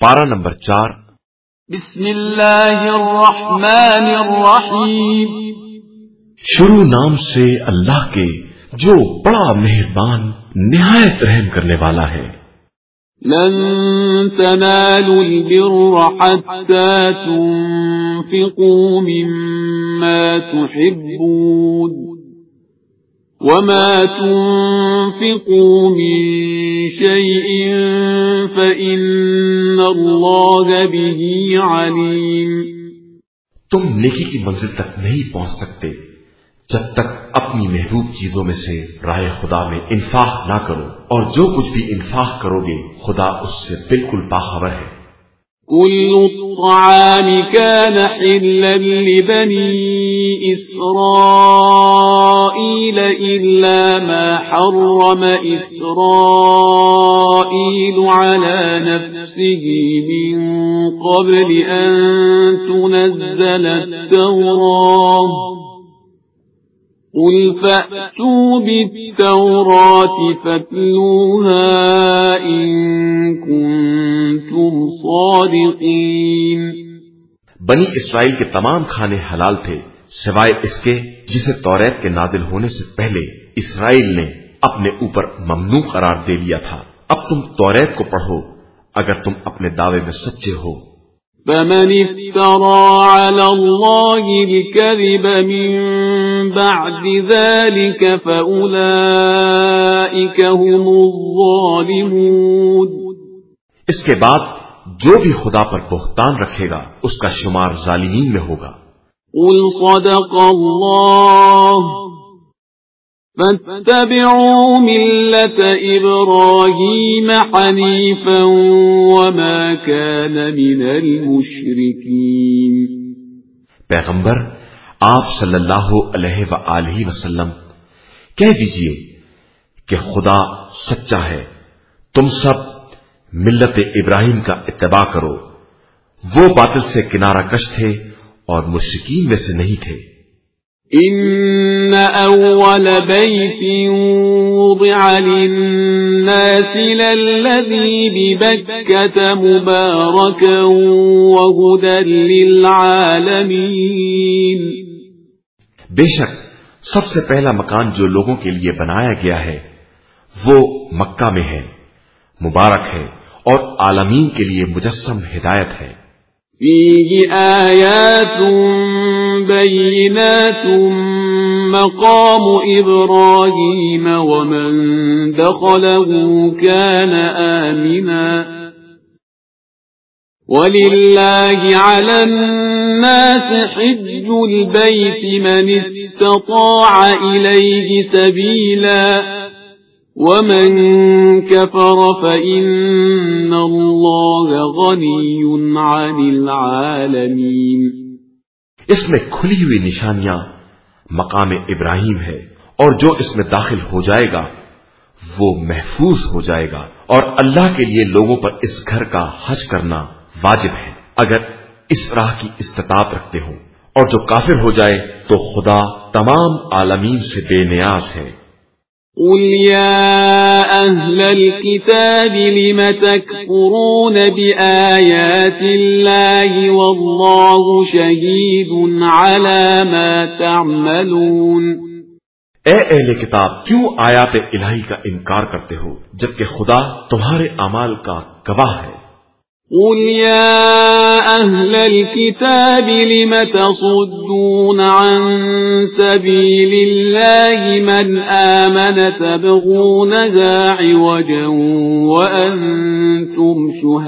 پارہ نمبر 4. بسم اللہ الرحمن الرحیم. شروع نام سے اللہ کے جو بڑا مہربان نہایت رحم کرنے والا ہے. لن تنالوا البر حتى تنفقوا مما تحبون وما تنفقوا من شيء فإن الله به عليم. تم نیکی کی منزل تک نہیں پہنچ سکتے جب تک اپنی محبوب چیزوں میں سے راہ خدا میں انفاق نہ کرو، اور جو کچھ بھی انفاق کرو گے خدا اس سے بالکل باخبر ہے. كل الطعام كان حلا لبني إسرائيل إلا ما حرم إسرائيل على نفسه من قبل أن تنزل التوراة قل فأتوا بالتوراة فاتلوها إن كنتم صادقين. بنی اسرائیل کے تمام کھانے حلال تھے سوائے اس کے جسے توریت کے نازل ہونے سے پہلے اسرائیل نے اپنے اوپر ممنوع قرار دے لیا تھا. اب تم توریت کو پڑھو اگر تم اپنے دعوے میں سچے ہو. فمن افترى على الله الكذب من بعد ذلك فأولئك هم الظالمون. اس کے بعد جو بھی خدا پر بہتان رکھے گا اس کا شمار ظالمین میں ہوگا. قل صدق الله فاتبعوا ملة إبراهيم حنيفا وما كان من المشركين. پیغمبر آپ صلی اللہ علیہ وآلہ وسلم کہہ دیجئے کہ خدا سچا ہے، تم سب ملت ابراہیم کا اتباع کرو، وہ باطل سے کنارہ کش تھے اور مشرکین میں سے نہیں تھے. ان اول بیت وضع للناس للذی ببکۃ مبارکا وہدی للعالمین. بے شک سب سے پہلا مکان جو لوگوں کے لیے بنایا گیا ہے وہ مکہ میں ہے، مبارک ہے اور عالمین کے لیے مجسم ہدایت ہے. فیہ آیات بینات مقام ابراہیم ومن دخلہ کان آمنا وللہ علی الناس حج البیت من استطاع الیہ سبیلا ومن كفر فإن الله غني عن العالمين. اس میں کھلی ہوئی نشانیاں مقام ابراہیم ہے اور جو اس میں داخل ہو جائے گا وہ محفوظ ہو جائے گا، اور اللہ کے لیے لوگوں پر اس گھر کا حج کرنا واجب ہے اگر اس راہ کی استطاعت رکھتے ہوں، اور جو کافر ہو جائے تو خدا تمام عالمین سے بے نیاز ہے. قل يا أهل الكتاب لم تكفرون بآيات الله والله شهيد على ما تعملون. اے اہل کتاب کیوں آیات الہی کا انکار کرتے ہو جبکہ خدا تمہارے اعمال کا گواہ ہے. قل يا أهل الكتاب لم تصدون عن سبيل الله من آمن تبغونها عوجا وأنتم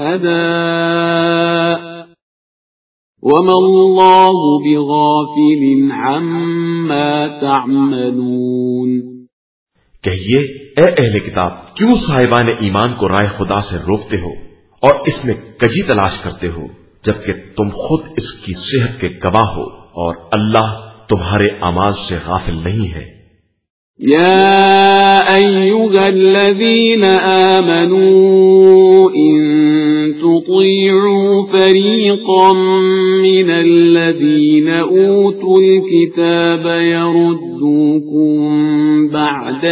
شهداء وما الله بغافل عما تعملون. کہیے اے اہل کتاب کیوں صاحبان ایمان کو رائے خدا سے روکتے ہو اور اس میں کجی تلاش کرتے ہو جبکہ تم خود اس کی صحت کے گواہ ہو، اور اللہ تمہارے اعمال سے غافل نہیں ہے. یا ایھا الذین آمنوا ان تطیعوا فریقا من الذین اوتوا الکتاب یردوکم بعد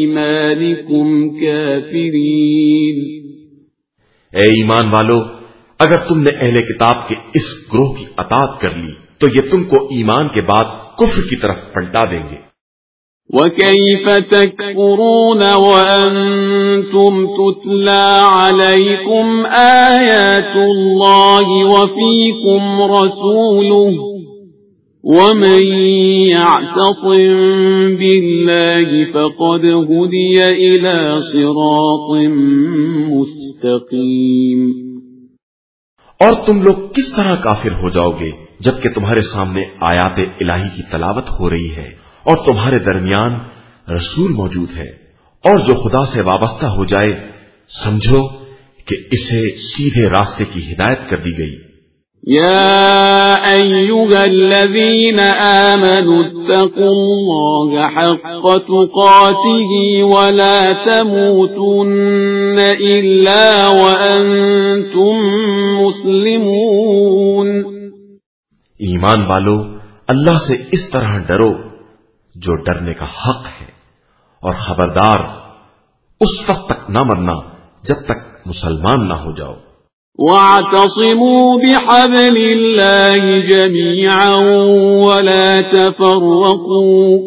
ایمانکم کافرین. اے ایمان والو اگر تم نے اہل کتاب کے اس گروہ کی اطاعت کر لی تو یہ تم کو ایمان کے بعد کفر کی طرف پلٹا دیں گے۔ وَكَيْفَ تَكْفُرُونَ وَأَنْتُمْ تُتْلَى عَلَيْكُمْ آيَاتُ اللَّهِ وَفِيكُمْ رَسُولُهُ وَمَنْ يَعْتَصِمْ بِاللَّهِ فَقَدْ هُدِيَ إِلَى صِرَاطٍ مُسْتَقِيمٍ۔ اور تم لوگ کس طرح کافر ہو جاؤ گے جبکہ تمہارے سامنے آیات الہی کی تلاوت ہو رہی ہے اور تمہارے درمیان رسول موجود ہے، اور جو خدا سے وابستہ ہو جائے سمجھو کہ اسے سیدھے راستے کی ہدایت کر دی گئی۔ يا أيها الذين آمنوا اتقوا الله حق تقاته ولا تموتن إلا وأنتم مسلمون۔ ایمان والو، اللہ سے اس طرح ڈرو جو ڈرنے کا حق ہے، اور خبردار اس وقت تک نہ مرنا جب تک مسلمان نہ ہو جاؤ۔ وَاعْتَصِمُوا بِحَبْلِ اللَّهِ جَمِيعًا وَلَا تَفَرَّقُوا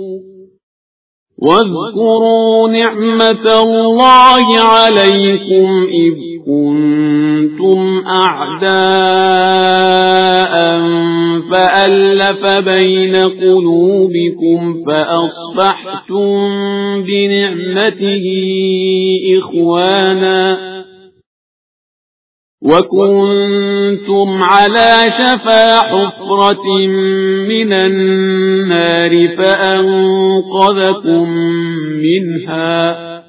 وَاذْكُرُوا نِعْمَةَ اللَّهِ عَلَيْكُمْ إِذْ كُنتُمْ أَعْدَاءً فَأَلَّفَ بَيْنَ قُلُوبِكُمْ فَأَصْبَحْتُمْ بِنِعْمَتِهِ إِخْوَانًا وَكُنْتُمْ عَلَى شَفَا حُفْرَةٍ مِّنَ النَّارِ فَأَنقَذَكُم مِّنْهَا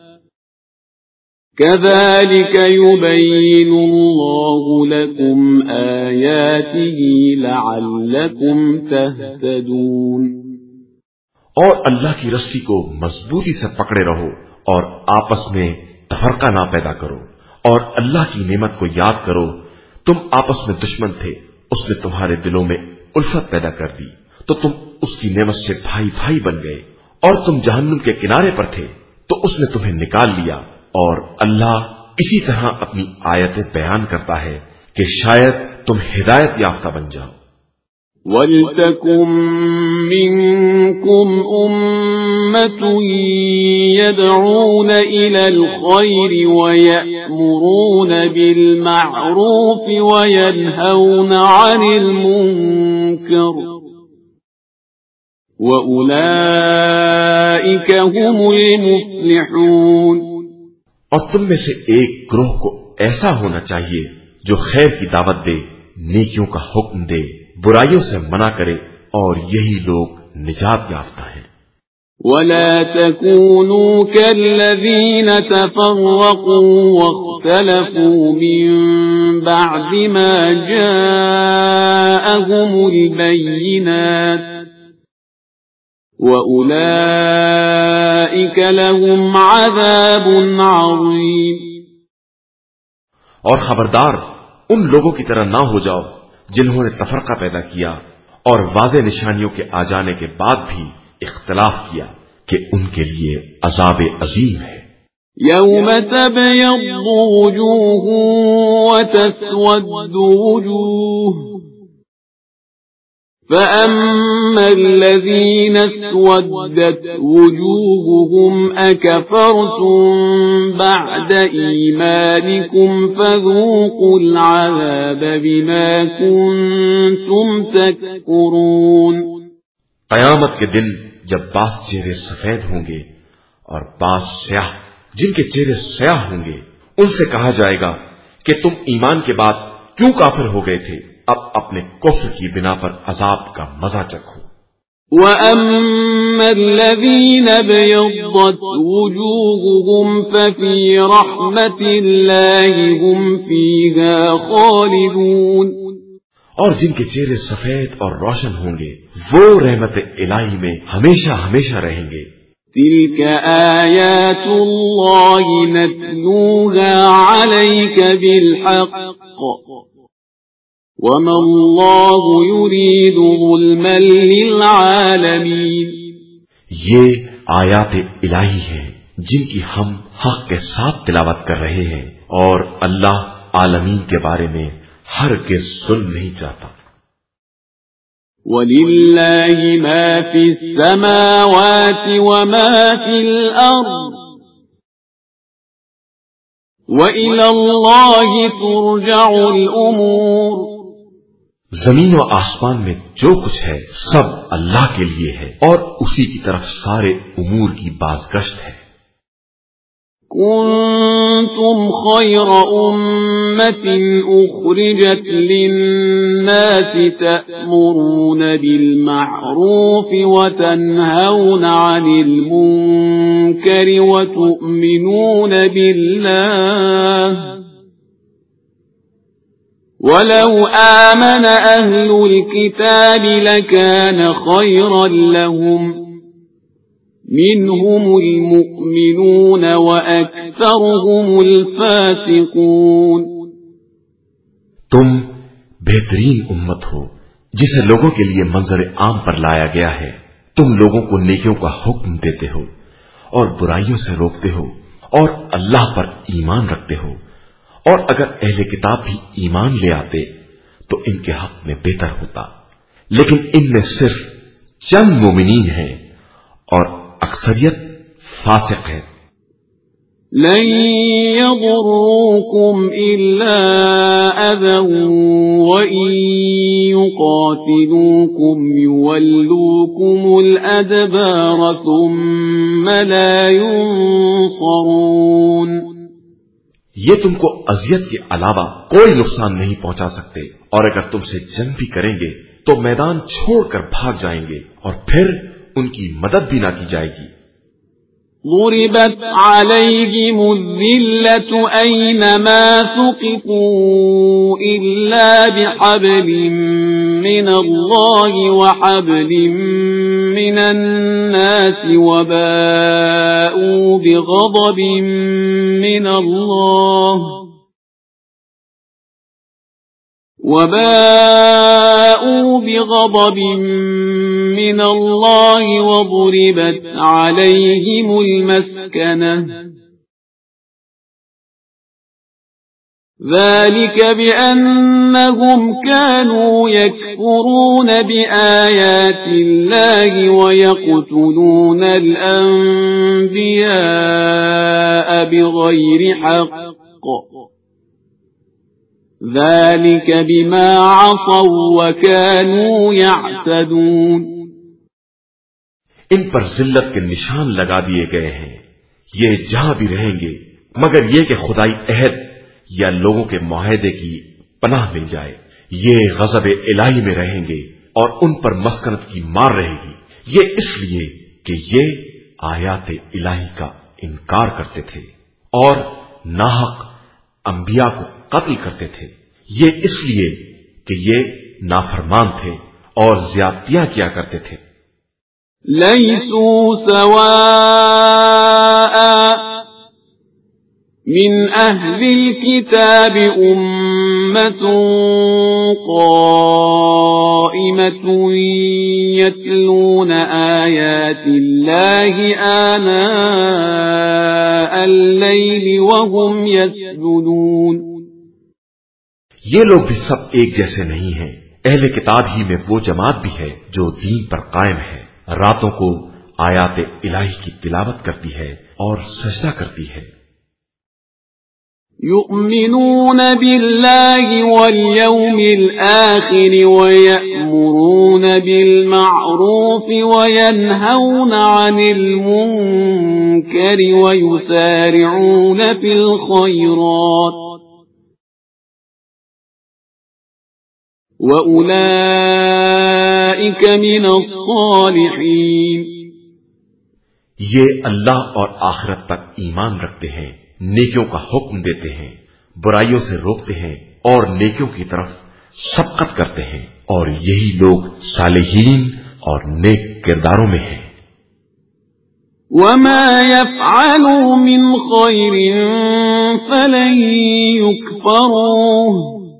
كَذَلِكَ يُبَيِّنُ اللَّهُ لَكُمْ آيَاتِهِ لَعَلَّكُمْ تَهْتَدُونَ۔ اور اللہ کی رسی کو مضبوطی سے پکڑے رہو اور آپس میں تفرقہ نہ پیدا کرو، اور اللہ کی نعمت کو یاد کرو۔ تم آپس میں دشمن تھے، اس نے تمہارے دلوں میں الفت پیدا کر دی تو تم اس کی نعمت سے بھائی بھائی بن گئے، اور تم جہنم کے کنارے پر تھے تو اس نے تمہیں نکال لیا۔ اور اللہ اسی طرح اپنی آیتیں بیان کرتا ہے کہ شاید تم ہدایت یافتہ بن جاؤ۔ وَلْتَكُن مِّنكُمْ أُمَّةٌ يَدْعُونَ إِلَى الْخَيْرِ وَيَأْمُرُونَ بِالْمَعْرُوفِ وَيَنْهَوْنَ عَنِ الْمُنكَرِ وَأُولَئِكَ هُمُ الْمُفْلِحُونَ۔ اور تم میں سے ایک گروہ کو ایسا ہونا چاہیے جو خیر کی دعوت دے، نیکیوں کا حکم دے، برائیوں سے منع کرے، اور یہی لوگ نجات یافتہ ہیں۔ وَلَا تَكُونُوا كَالَّذِينَ تَفَرَّقُوا وَاخْتَلَفُوا مِن بَعْدِ مَا جَاءَهُمُ الْبَيِّنَاتُ وَأُولَئِكَ لَهُمْ عَذَابٌ عَظِيمٌ۔ اور خبردار ان لوگوں کی طرح نہ ہو جاؤ جنہوں نے تفرقہ پیدا کیا اور واضح نشانیوں کے آ جانے کے بعد بھی اختلاف کیا کہ ان کے لیے عذاب عظیم ہے۔ يَوْمَ تَبْيَضُّ وُجُوهٌ وَتَسْوَدُّ وُجُوهٌ فَأَمَّا الَّذِينَ اسْوَدَّتْ وُجُوهُهُمْ أَكَفَرْتُمْ بَعْدَ إِيمَانِكُمْ فَذُوقُوا الْعَذَابَ بِمَا كُنتُمْ تَكْفُرُونَ۔ قیامت کے دن جب بعض چہرے سفید ہوں گے اور بعض سیاہ، جن کے چہرے سیاہ ہوں گے، ان سے کہا جائے گا کہ تم ایمان کے بعد کیوں کافر ہو گئے تھے؟ اب اپنے کفر کی بنا پر عذاب کا مزہ چکھو۔ وَأَمَّا الَّذِينَ ابْيَضَّتْ وُجُوهُهُمْ فَفِي رَحْمَةِ اللَّهِ هُمْ فِيهَا خَالِدُونَ۔ اور جن کے چہرے سفید اور روشن ہوں گے وہ رحمت الہی میں ہمیشہ ہمیشہ رہیں گے۔ تِلْكَ آيَاتُ اللَّهِ نَتْلُوهَا عَلَيْكَ بِالْحَقِّ وَمَا اللَّهُ يُرِيدُ ظُلْمًا لِلْعَالَمِينَ۔ یہ آیات الہی ہیں جن کی ہم حق کے ساتھ تلاوت کر رہے ہیں، اور اللہ عالمین کے بارے میں हरगिज़ सुन नहीं चाहता। वलिल्लाहि मा फिस समावाति व मा फिल अर्द व इलल्लाहि तुरजउल उमूर। जमीन व आसमान में जो कुछ है सब अल्लाह के लिए है और उसी की तरफ सारे उमूर की बाज़गश्त है। कुंतुम खैर उम्मतिन उखरिजत लिन्नासि तअमुरून बिल मअरूफ व तन्हौना अनिल मुनकर व तु'मिनून बिल्लाह वलौ आमन अहलुल किताब लकान खैरन लहुम मिनहुमुल मुअमिनून व अक्सरुहुमुल फासिकून। तुम बेहतरीन उम्मत हो जिसे लोगों के लिए मंजर आम पर लाया गया है। तुम लोगों को नेकियों का हुक्म देते हो और बुराइयों से रोकते हो और अल्लाह पर ईमान रखते हो, और अगर अहले किताब भी ईमान ले आते तो इनके हक में बेहतर होता, लेकिन इनमें सिर्फ चंद मोमिनीन हैं और अक्सरियत फासिक है। लन यदुर्रुकुम इल्ला अज़न व इन युक़ातिलूकुम युवल्लूकुमुल अदबार सुम्मा ला युनसरून। ये तुमको अजियत के अलावा कोई नुकसान नहीं पहुंचा सकते, और अगर तुमसे जंग भी करेंगे तो मैदान छोड़कर भाग जाएंगे और फिर उनकी मदद भी ना की जाएगी। ضربت عليهم الذلة أينما ثقفوا إلا بحبل من الله وحبل من الناس وباءوا بغضب من الله وضربت عليهم المسكنة ذلك بأنهم كانوا يكفرون بآيات الله ويقتلون الأنبياء بغير حق ذلك بما عصوا وكانوا يعتدون۔ इन पर जिल्लत के निशान लगा दिए गए हैं। ये जहां भी रहेंगे मगर ये कि खुदाई अहद या लोगों के मुआहदे की पनाह मिल जाए। ये गज़ब इलाही में रहेंगे और उन पर मस्कनत की मार रहेगी। ये इसलिए कि ये आयात इलाही का इनकार करते थे और नाहक अंबिया को कत्ल करते थे। ये इसलिए कि ये नाफरमान थे और ज्यादतियां किया करते थे। लैसू सवाअ मिन अहलिल किताब उम्मतुन क़ाइमतुन यतलून आयातिल्लाहि आनाअल लैलि वहुम यस्जुदून। ये लोग भी सब एक जैसे नहीं हैं। अहले किताब ही में वो जमात भी है जो दीन पर कायम है, रातों को आयात इलाही की तिलावत करती है और सजदा करती है। युमिनून बिल्लाहि वल यौमिल आखिर व यअमुरून बिल मअरूफ व यनहौन अनिल मुनकर व युसारिऊन फिल खैरात वउलाइक मिनस्सालिहीन। ये अल्लाह और आखिरत पर ईमान रखते हैं, नेकियों का हुक्म देते हैं, बुराइयों से रोकते हैं और नेकियों की तरफ सबकत करते हैं, और यही लोग सालिहीन और नेक किरदारों में हैं। वमा यफ़अलू मिन खैरिन फलन युकफ़रूह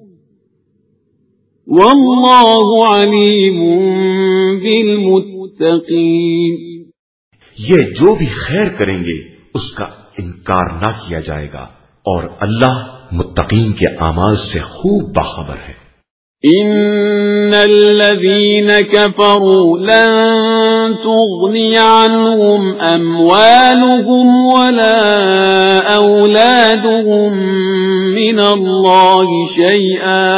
वल्लाहु अलीमुम बिल मुत्तक़ीन। ये जो भी खैर करेंगे उसका इनकार ना किया जाएगा और अल्लाह متقین کے اعمال سے خوب باخبر ہے۔ إن الذين كفروا لن تغني عنهم أموالهم ولا أولادهم من الله شيئا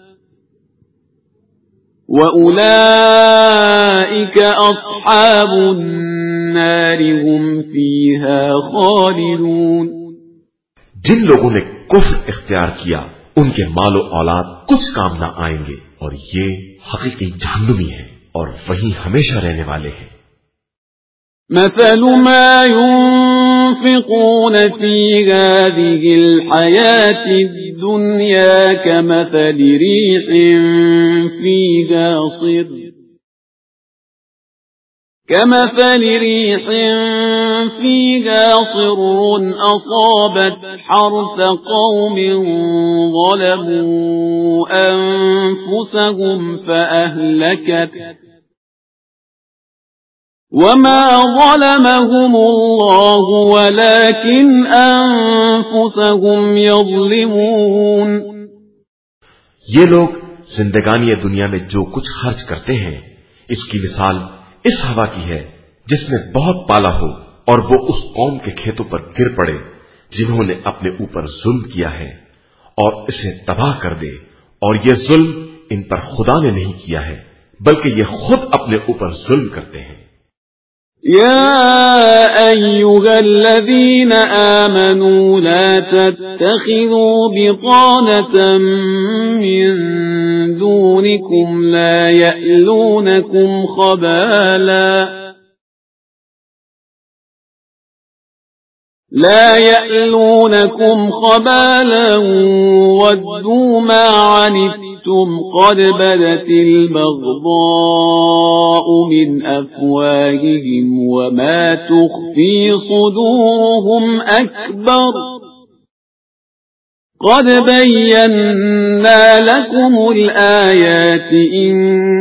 وأولئك أصحاب النار هم فيها خالدون۔ جن لوگوں نے کفر اختیار کیا ان کے مال و اولاد کچھ کام نہ آئیں گے اور یہ حقیقی جہنمی ہیں اور وہیں ہمیشہ رہنے والے ہیں۔ مثل ما ينفقون في هذه الحياة الدنيا كمثل ريح فيها صر أصابت حرث قوم ظلموا أنفسهم فأهلكت وما ظلمهم الله ولكن أنفسهم يظلمون۔ یہ لوگ زندگانی دنیا میں جو کچھ خرچ کرتے ہیں اس کی مثال اس ہوا کی ہے جس میں بہت پالا ہو اور وہ اس قوم کے کھیتوں پر گر پڑے جنہوں نے اپنے اوپر ظلم کیا ہے اور اسے تباہ کر دے، اور یہ ظلم ان پر خدا نے نہیں کیا ہے بلکہ یہ خود اپنے اوپر ظلم کرتے ہیں۔ يا أيها الذين آمنوا لا تتخذوا بطانة من دونكم لا يألونكم خبالا ودوا ما عنتم قد بدت البغضاء من أفواههم وما تخفي صدورهم أكبر قد بينا لكم الآيات إن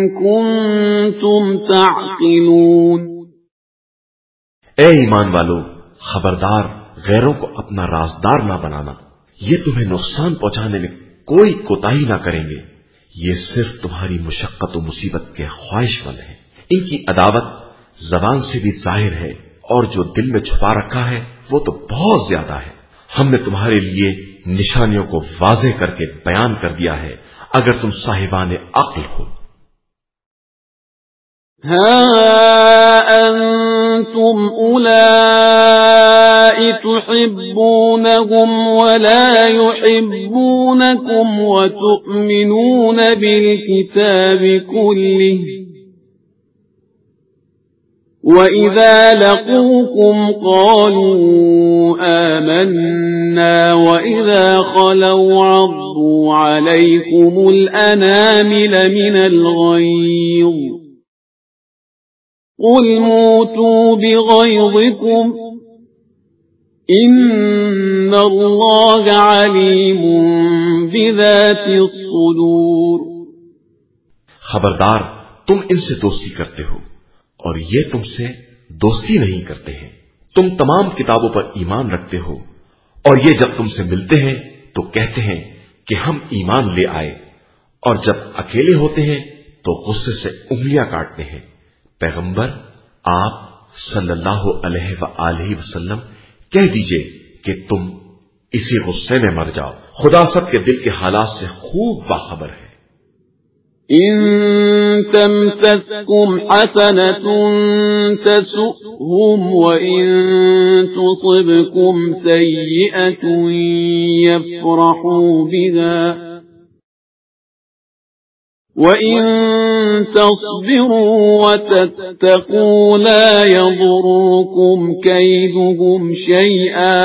كنتم تعقلون۔ اے ایمان والو، خبردار غیروں کو اپنا رازدار نہ بنانا، یہ تمہیں نقصان پہنچانے میں کوئی کوتاہی نہ کریں گے، یہ صرف تمہاری مشقت و مصیبت کے خواہش مند ہیں۔ ان کی عداوت زبان سے بھی ظاہر ہے اور جو دل میں چھپا رکھا ہے وہ تو بہت زیادہ ہے۔ ہم نے تمہارے لیے نشانیوں کو واضح کر کے بیان کر دیا ہے اگر تم صاحبان عقل ہو۔ ها أنتم أولئك تحبونهم ولا يحبونكم وتؤمنون بالكتاب كله وإذا لقوكم قالوا آمنا وإذا خلوا عضوا عليكم الأنامل من الغيظ قل موتوا بغيظكم إن الله عليم بذات الصدور۔ خبردار، تم ان سے دوستی کرتے ہو اور یہ تم سے دوستی نہیں کرتے ہیں۔ تم تمام کتابوں پر ایمان رکھتے ہو اور یہ جب تم سے ملتے ہیں تو کہتے ہیں کہ ہم ایمان لے آئے، اور جب اکیلے ہوتے ہیں تو غصے سے انگلیاں کاٹتے ہیں۔ پیغمبر آپ صلی اللہ علیہ وآلہ وسلم کہہ دیجئے کہ تم اسی غصے میں مر جاؤ، خدا سب کے دل کے حالات سے خوب باخبر ہے۔ إن تمسسكم حسنة تسؤهم وإن تصبكم سيئة يفرحوا بها وَإِن تَصْبِرُوا وَتَتَّقُوا لَا يَضُرُّكُمْ كَيْدُهُمْ شَيْئًا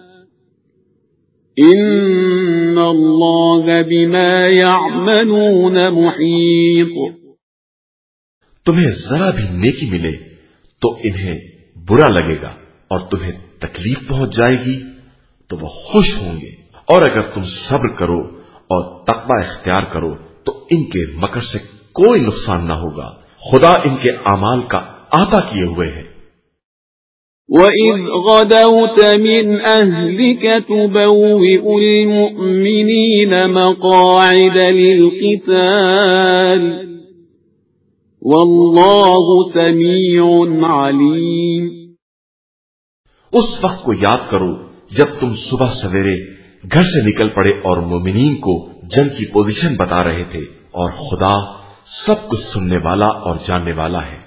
إِنَّ اللَّهَ بِمَا يَعْمَلُونَ مُحِيطٌ۔ تمہیں ذرا بھی نیکی ملے تو انہیں برا لگے گا، اور تمہیں تکلیف پہنچ جائے گی تو وہ خوش ہوں گے، اور اگر تم صبر کرو اور تقوی اختیار کرو تو ان کے مکر سے کوئی نقصان نہ ہوگا، خدا ان کے اعمال کا احاطہ کیے ہوئے ہے۔ وَإِذْ غَدَوْتَ مِنْ أَهْلِكَ تُبَوِّئُ الْمُؤْمِنِينَ مَقَاعِدَ لِلْقِتَالِ وَاللَّهُ سَمِيعٌ عَلِيمٌ۔ اس وقت کو یاد کرو جب تم صبح سویرے گھر سے نکل پڑے اور مومنین کو جنگ کی پوزیشن بتا رہے تھے، اور خدا سب کچھ سننے والا اور جاننے والا ہے۔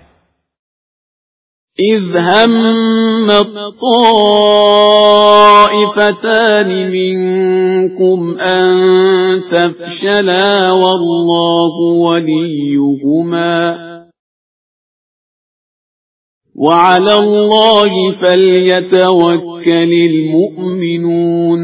اذ هم الطائفتان منكم ان تفشلا والله وليهما وعلى الله فليتوكل المؤمنون۔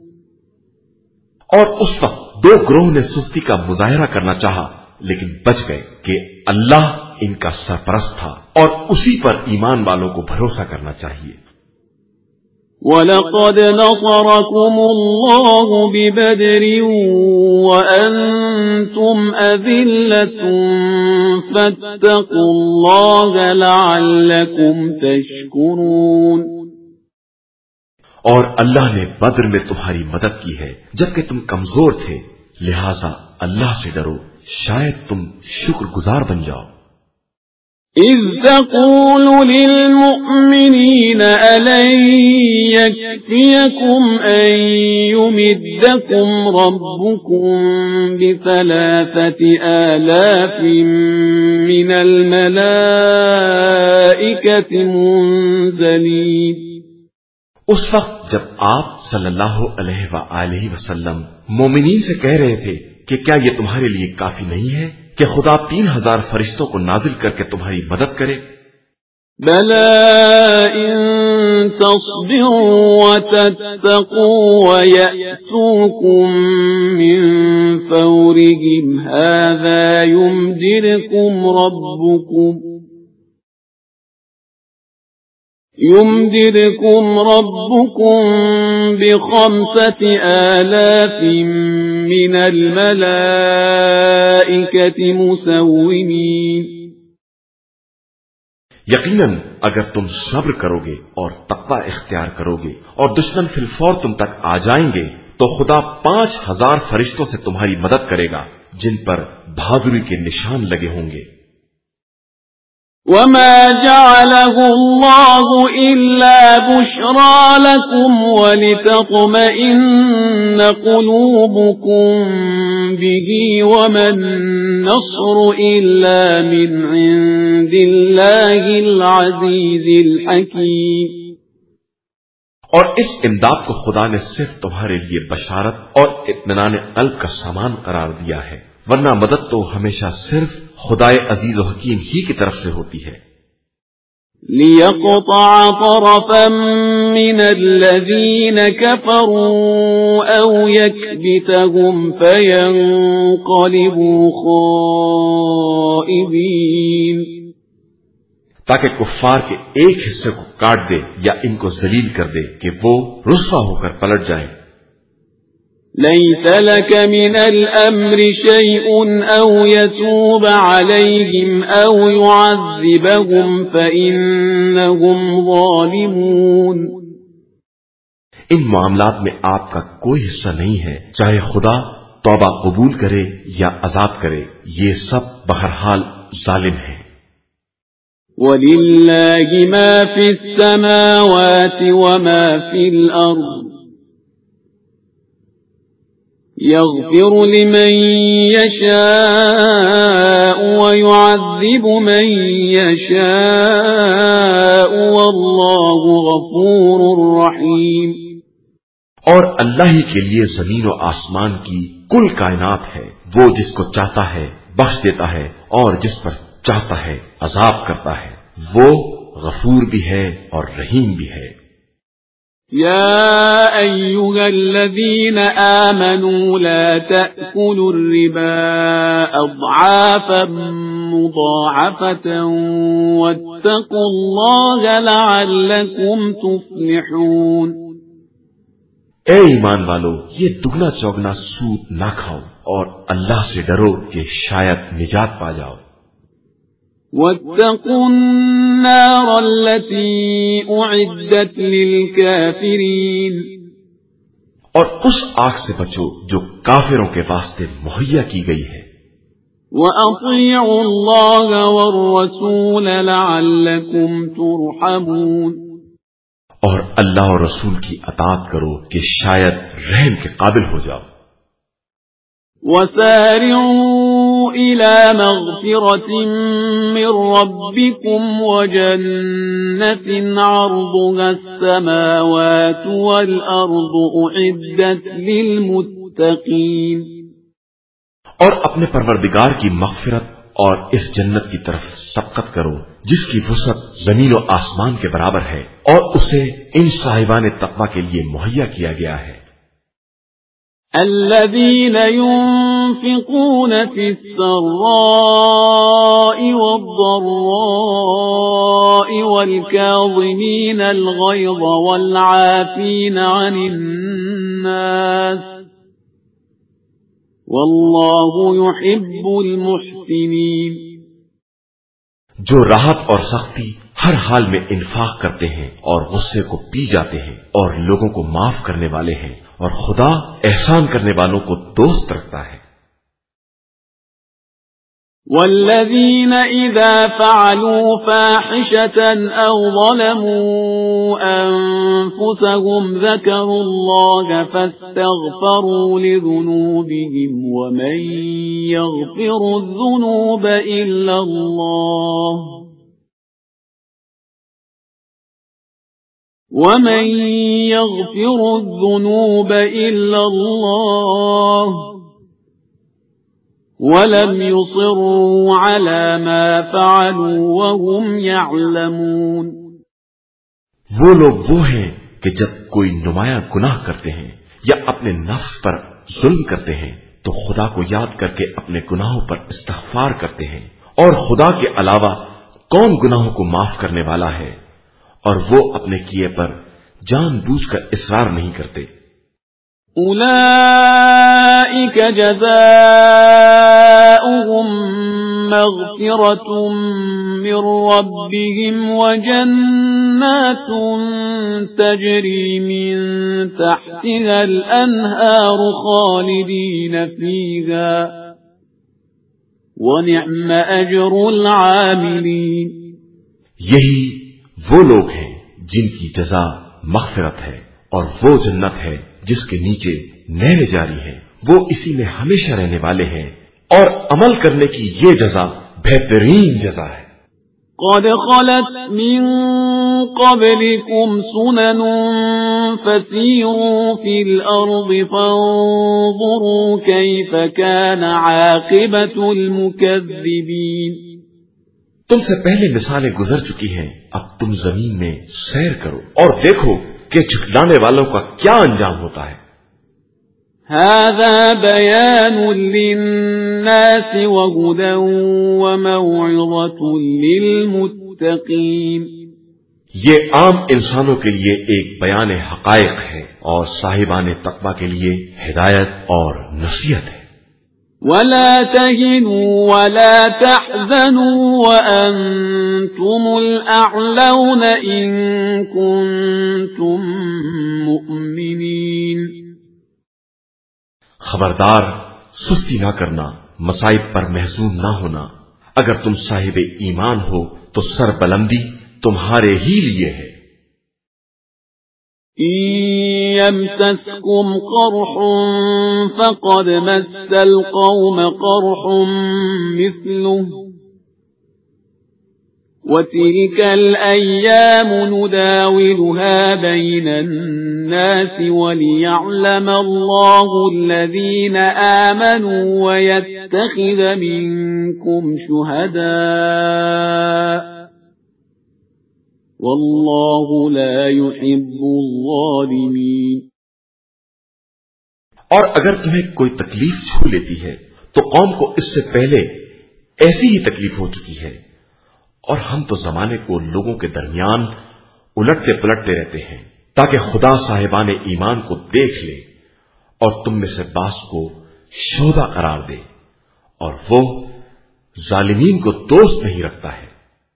اور اس وقت دو گروہ نے سستی کا مظاہرہ کرنا چاہا لیکن بچ گئے کہ اللہ ان کا سرپرست تھا اور اسی پر ایمان والوں کو بھروسہ کرنا چاہیے۔ وَلَقَدْ نَصَرَكُمُ اللَّهُ بِبَدْرٍ وَأَنْتُمْ أَذِلَّةٌ فَاتَّقُوا اللَّهَ لَعَلَّكُمْ تَشْكُرُونَ۔ اور اللہ نے بدر میں تمہاری مدد کی ہے جبکہ تم کمزور تھے، لہذا اللہ سے ڈرو، شاید تم شکر گزار بن جاؤ۔ اذ تقول للمؤمنین ألن يكفيكم أن يمدكم ربكم ب3,000 من الملائكة منزلين۔ اس وقت جب آپ صلی اللہ علیہ وآلہ وسلم مومنین سے کہہ رہے تھے کہ کیا یہ تمہارے لیے کافی نہیں ہے کہ خدا 3,000 فرشتوں کو نازل کر کے تمہاری مدد کرے؟ بَلَىٰ إِن تَصْبِرُوا وَتَتَّقُوا وَيَأْتُوكُم مِّن فَوْرِهِمْ هَٰذَا يُمْدِدْكُمْ رَبُّكُم ب5,000 من الملائكة مسومين۔ یقیناً اگر تم صبر کرو گے اور تقوی اختیار کرو گے اور دشمن فی الفور تم تک آ جائیں گے تو خدا 5,000 فرشتوں سے تمہاری مدد کرے گا جن پر بہادری کے نشان لگے ہوں گے۔ وَمَا جَعَلَهُ اللَّهُ إِلَّا بُشْرَىٰ لَكُمْ وَلِتَطْمَئِنَّ قُلُوبُكُم بِهِ وَمَا النَّصْرُ إِلَّا مِنْ عِندِ اللَّهِ الْعَزِيزِ الْحَكِيمِ۔ اور اس امداد کو خدا نے صرف تمہارے لیے بشارت اور اطمینان قلب کا سامان قرار دیا ہے، ورنہ مدد تو ہمیشہ صرف خدائے عزیز و حکیم ہی کی طرف سے ہوتی ہے۔ لِيَقْطَعَ طَرَفًا مِّنَ الَّذِينَ كَفَرُوا أَوْ يَكْبِتَهُمْ فَيَنقَلِبُوا خَائِبِينَ، تاکہ کفار کے ایک حصے کو کاٹ دے یا ان کو ذلیل کر دے کہ وہ رسوا ہو کر پلٹ جائیں۔ لَيْسَ لَكَ مِنَ الْأَمْرِ شَيْءٌ أَوْ يَتُوبَ عَلَيْهِمْ أَوْ يُعَذِّبَهُمْ فَإِنَّهُمْ ظَالِمُونَ۔ ان معاملات میں آپ کا کوئی حصہ نہیں ہے، چاہے خدا توبہ قبول کرے یا عذاب کرے، یہ سب بہرحال ظالم ہیں۔ وَلِلَّهِ مَا فِي السَّمَاوَاتِ وَمَا فِي الْأَرْضِ يَغْفِرُ لِمَن يَشَاءُ وَيُعَذِّبُ مَن يَشَاءُ وَاللَّهُ غَفُورٌ رَّحِيمٌ۔ اور اللہ ہی کے لیے زمین و آسمان کی کل کائنات ہے، وہ جس کو چاہتا ہے بخش دیتا ہے اور جس پر چاہتا ہے عذاب کرتا ہے، وہ غفور بھی ہے اور رحیم بھی ہے۔ يا أيها الذين آمنوا لا تأكلوا الربا أضعافا مضاعفة واتقوا الله لعلكم تفلحون۔ اے ایمان والو، یہ دگنا چوگنا سود نہ کھاؤ اور اللہ سے ڈرو کہ شاید نجات پا جاؤ۔ واتقوا النار التي أعدت للكافرين اور اس آگ سے بچو جو کافروں کے واسطے مہیا کی گئی ہے. وَأَطِيعُوا اللَّهَ وَالرَّسُولَ لَعَلَّكُمْ تُرْحَمُونَ اور اللہ اور رسول کی اطاعت کرو کہ شاید رحم کے قابل ہو جاؤ. وَسَارِعُوا إِلَى مَغْفِرَةٍ مِّن رَّبِّكُمْ وَجَنَّةٍ عَرْضُهَا السَّمَاوَاتُ وَالْأَرْضُ أُعِدَّتْ لِلْمُتَّقِينَ اور اپنے پروردگار کی مغفرت اور اس جنت کی طرف سبقت کرو جس کی وسعت زمین و آسمان کے برابر ہے اور اسے ان صاحبان تقوی کے لیے مہیا کیا گیا ہے. الذين ينفقون في السراء والضراء والكاظمين الغيظ والعافين عن الناس والله يحب المحسنين جو راحت اور سختی ہر حال میں انفاق کرتے ہیں اور غصے کو پی جاتے ہیں اور لوگوں کو معاف کرنے والے ہیں اور خدا احسان کرنے والوں کو دوست رکھتا ہے. والذين إذا فعلوا فاحشة أو ظلموا أنفسهم ذكروا الله فاستغفروا لذنوبهم ومن يغفر الذنوب إلا الله ومن يغفر الذنوب إلا الله ولم يصروا على ما فعلوا وهم يعلمون وہ لوگ وہ ہیں کہ جب کوئی نمایاں گناہ کرتے ہیں یا اپنے نفس پر ظلم کرتے ہیں تو خدا کو یاد کر کے اپنے گناہوں پر استغفار کرتے ہیں اور خدا کے علاوہ کون گناہوں کو معاف کرنے والا ہے اور وہ اپنے کیے پر جان بوجھ کر اصرار نہیں کرتے. اولئک جزاؤہم مغفرۃ من ربہم وجنات تجری من تحتها الانہار خالدین فیہا ونعم اجر العاملین. یہی وہ لوگ ہیں جن کی جزا مغفرت ہے اور وہ جنت ہے جس کے نیچے نہریں جاری ہیں، وہ اسی میں ہمیشہ رہنے والے ہیں اور عمل کرنے کی یہ جزا بہترین جزا ہے. قد خلت من قبلكم سنن فسيروا في الأرض فانظروا كيف كان عاقبة المكذبين. تم سے پہلے مثالیں گزر چکی ہیں، اب تم زمین میں سیر کرو اور دیکھو کہ جھٹلانے والوں کا کیا انجام ہوتا ہے. هذا بيان للناس وهدى وموعظة للمتقين. یہ عام انسانوں کے لیے ایک بیان حقائق ہے اور صاحبان تقوی کے لیے ہدایت اور نصیحت ہے. ولا تهنوا ولا تحزنوا وأنتم الأعلون إن كنتم مؤمنين. خبردار سستی نہ کرنا، مصائب پر محزون نہ ہونا. اگر تم صاحب ایمان ہو تو سر بلندی تمہارے ہی لیے ہے. يمسسكم قرح فقد مس القوم قرح مثله وتلك الأيام نداولها بين الناس وليعلم الله الذين آمنوا ويتخذ منكم شهداء واللہ لا يحب الظالمین. اور اگر تمہیں کوئی تکلیف چھو لیتی ہے تو قوم کو اس سے پہلے ایسی ہی تکلیف ہو چکی ہے اور ہم تو زمانے کو لوگوں کے درمیان الٹتے پلٹتے رہتے ہیں تاکہ خدا صاحبان ایمان کو دیکھ لے اور تم میں سے بعض کو شہدا قرار دے اور وہ ظالمین کو دوست نہیں رکھتا ہے۔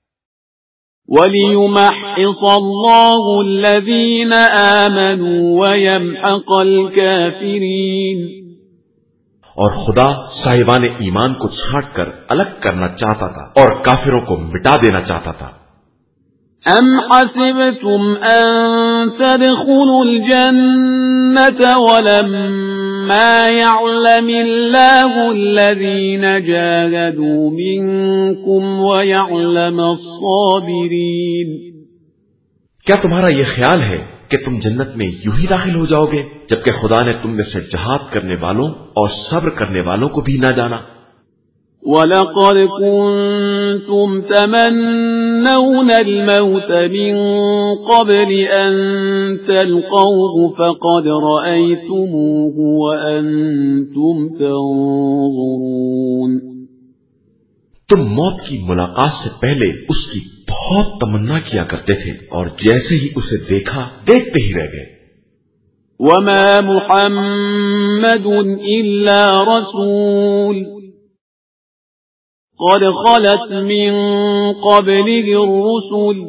وَلِيُمَحِّصَ اللَّهُ الَّذِينَ آمَنُوا وَيَمْحَقَ الْكَافِرِينَ، اور خدا صاحبان ایمان کو چھانٹ کر الگ کرنا چاہتا تھا اور کافروں کو مٹا دینا چاہتا تھا۔ أَمْ حَسِبْتُمْ أَن تَدْخُلُوا الْجَنَّةَ وَلَمَّا يَعْلَمِ اللَّهُ الَّذِينَ جَاهَدُوا مِنكُمْ وَيَعْلَمَ الصَّابِرِينَ، کیا تمہارا یہ خیال ہے کہ تم جنت میں یوں ہی داخل ہو جاؤ گے جبکہ خدا نے تم میں سے جہاد کرنے والوں اور صبر کرنے والوں کو بھی نہ جانا؟ وَلَقَدْ كُنْتُمْ تَمَنَّوْنَ الْمَوْتَ مِنْ قَبْلِ أَنْ تَلْقَوْهُ فَقَدْ رَأَيْتُمُوهُ وَأَنْتُمْ تَنْظُرُونَ، تم موت کی ملاقات سے پہلے اس کی بہت تمنا کیا کرتے تھے اور جیسے ہی اسے دیکھا دیکھتے ہی رہ گئے۔ وَمَا مُحَمَّدٌ إِلَّا رَسُولٌ قَدْ خَلَتْ مِن قَبْلِهِ الرُّسُلُ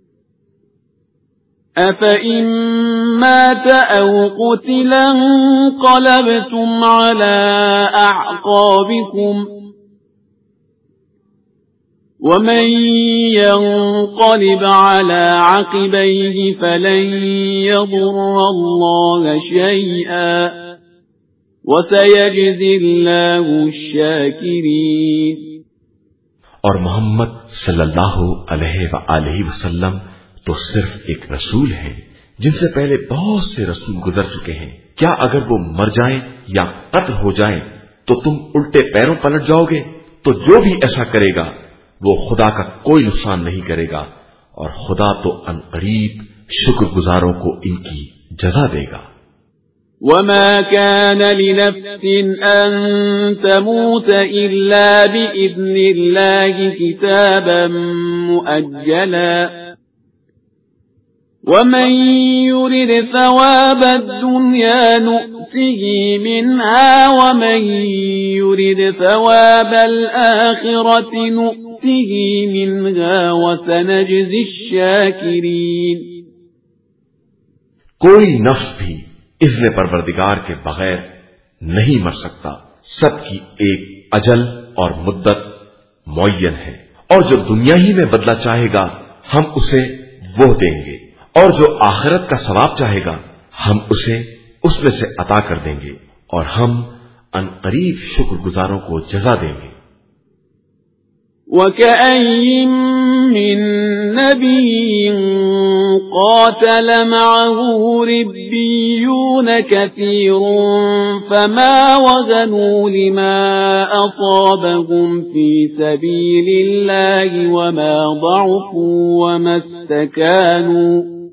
أَفَإِن مَّاتَ أَوْ قُتِلَ انقَلَبْتُمْ عَلَىٰ أَعْقَابِكُمْ وَمَن يَنقَلِبْ عَلَىٰ عَقِبَيْهِ فَلَن يَضُرَّ اللَّهَ شَيْئًا وَسَيَجْزِي اللَّهُ الشَّاكِرِينَ۔ اور محمد صلی اللہ علیہ وآلہ وسلم تو صرف ایک رسول ہیں جن سے پہلے بہت سے رسول گزر چکے ہیں۔ کیا اگر وہ مر جائیں یا قتل ہو جائیں تو تم الٹے پیروں پلٹ جاؤ گے؟ تو جو بھی ایسا کرے گا وہ خدا کا کوئی نقصان نہیں کرے گا، اور خدا تو ان قریب شکر گزاروں کو ان کی جزا دے گا۔ وَمَا كَانَ لِنَفْسٍ أَن تَمُوتَ إِلَّا بِإِذْنِ اللَّهِ كِتَابًا مُؤَجَّلًا وَمَن يُرِدْ ثَوَابَ الدُّنْيَا نُؤْتِهِ مِنْهَا وَمَن يُرِدْ ثَوَابَ الْآخِرَةِ نُؤْتِهِ مِنْهَا وَسَنَجْزِي الشَّاكِرِينَ۔ کوئی نفس بھی اذن پروردگار کے بغیر نہیں مر سکتا، سب کی ایک اجل اور مدت معین ہے، اور جو دنیا ہی میں بدلہ چاہے گا ہم اسے وہ دیں گے، اور جو آخرت کا ثواب چاہے گا ہم اسے اس میں سے عطا کر دیں گے، اور ہم ان قریب شکر گزاروں کو جزا دیں گے۔ وَكَأَيِّن مِّن نَّبِيٍّ قَاتَلَ مَعَهُ رِبِّيُّونَ كَثِيرٌ فَمَا وَهَنُوا لِمَا أَصَابَهُمْ فِي سَبِيلِ اللَّهِ وَمَا ضَعُفُوا وَمَا اسْتَكَانُوا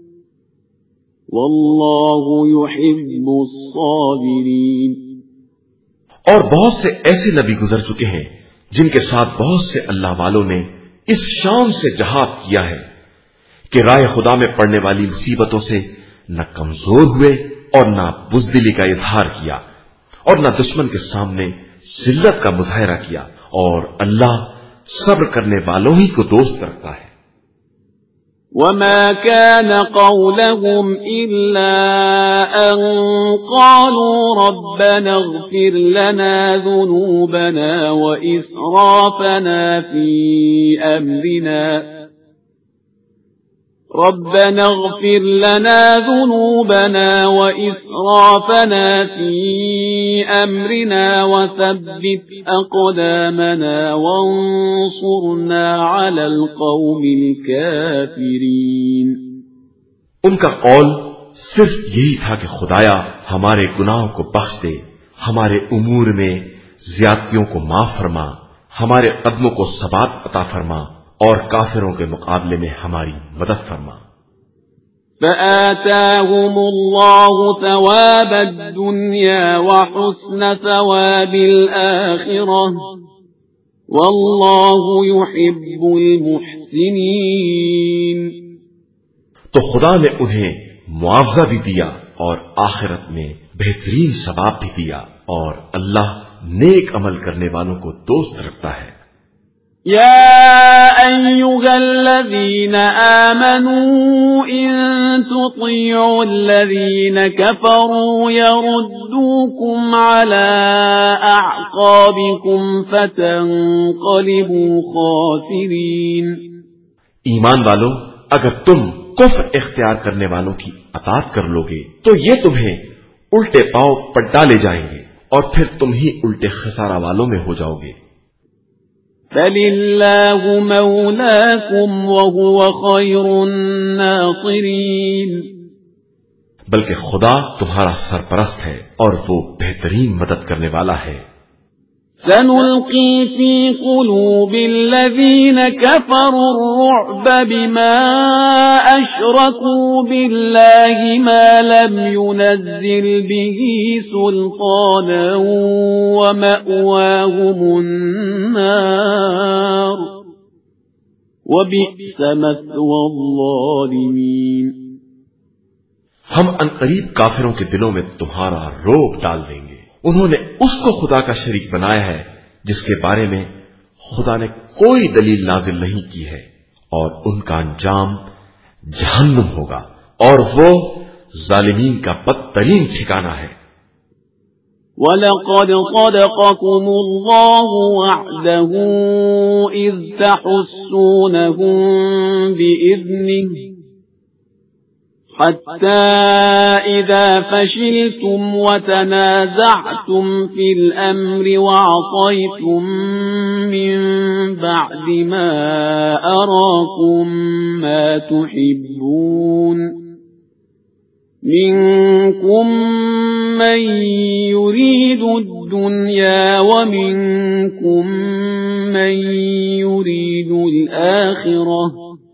وَاللَّهُ يُحِبُّ الصَّابِرِينَ۔ اور بہت سے ایسے نبی گزر چکے ہیں جن کے ساتھ بہت سے اللہ والوں نے اس شان سے جہاد کیا ہے کہ راہ خدا میں پڑنے والی مصیبتوں سے نہ کمزور ہوئے اور نہ بزدلی کا اظہار کیا اور نہ دشمن کے سامنے ذلت کا مظاہرہ کیا، اور اللہ صبر کرنے والوں ہی کو دوست رکھتا ہے۔ وَمَا كَانَ قَوْلَهُمْ إِلَّا أَن قَالُوا رَبَّنَا اغْفِرْ لَنَا ذُنُوبَنَا وَإِسْرَافَنَا فِي أَمْرِنَا رَبَّنَا اغْفِرْ لَنَا ذُنُوبَنَا وَإِسْرَافَنَا فِي أَمْرِنَا وَثَبِّتْ أَقْدَامَنَا وَانصُرْنَا عَلَى الْقَوْمِ الْكَافِرِينَ۔ ان کا قول صرف یہی تھا کہ خدایا ہمارے گناہوں کو بخش دے، ہمارے امور میں زیادتیوں کو معاف فرما، ہمارے قدموں کو ثبات عطا فرما، اور کافروں کے مقابلے میں ہماری مدد فرما۔ فآتاهم الله ثواب الدنيا وحسن ثواب الآخرة والله يحب المحسنين۔ تو خدا نے انہیں معاوضہ بھی دیا اور آخرت میں بہترین ثواب بھی دیا، اور اللہ نیک عمل کرنے والوں کو دوست رکھتا ہے۔ يا أيها الذين آمنوا إن تطيعوا الذين كفروا يردوكم على أعقابكم فتنقلبوا خاسرين. ایمان والو، اگر تم کفر اختیار کرنے والوں کی اطاعت کر لو گے تو یہ تمہیں الٹے پاؤں پر ڈالے جائیں گے اور پھر تم ہی الٹے خسارہ والوں میں ہو جاؤ گے. فَلِلَّهُ مَوْلَاكُمْ وَهُوَ خَيْرُ النَّاصِرِينَ. بلکہ خدا تمہارا سرپرست ہے اور وہ بہترین مدد کرنے والا ہے. سَنُلْقِي فِي قُلُوبِ الَّذِينَ كَفَرُوا الرُّعْبَ بِمَا أَشْرَكُوا بِاللَّهِ مَا لَمْ يُنَزِّلْ بِهِ سُلْطَانًا وَمَأْوَاهُمُ النَّارُ وَبِئْسَ مَثْوَى الظَّالِمِينَ. ہم عنقریب کافروں کے دلوں میں تمہارا روب ڈال دیں گے. انہوں نے اس کو خدا کا شریک بنایا ہے جس کے بارے میں خدا نے کوئی دلیل نازل نہیں کی ہے، اور ان کا انجام جہنم ہوگا اور وہ ظالمین کا بدترین ٹھکانہ ہے. وَلَقَدْ صَدَقَكُمُ اللَّهُ وَعْدَهُ إِذْ تَحُسُّونَهُم بِإِذْنِهِ حَتَّى إِذَا فَشِلْتُمْ وَتَنَازَعْتُمْ فِي الْأَمْرِ وَعَصَيْتُمْ مِنْ بَعْدِ مَا أَرَاكُمْ مَا تُحِبُّونَ مِنْكُمْ مَنْ يُرِيدُ الدُّنْيَا وَمِنْكُمْ مَنْ يُرِيدُ الْآخِرَةَ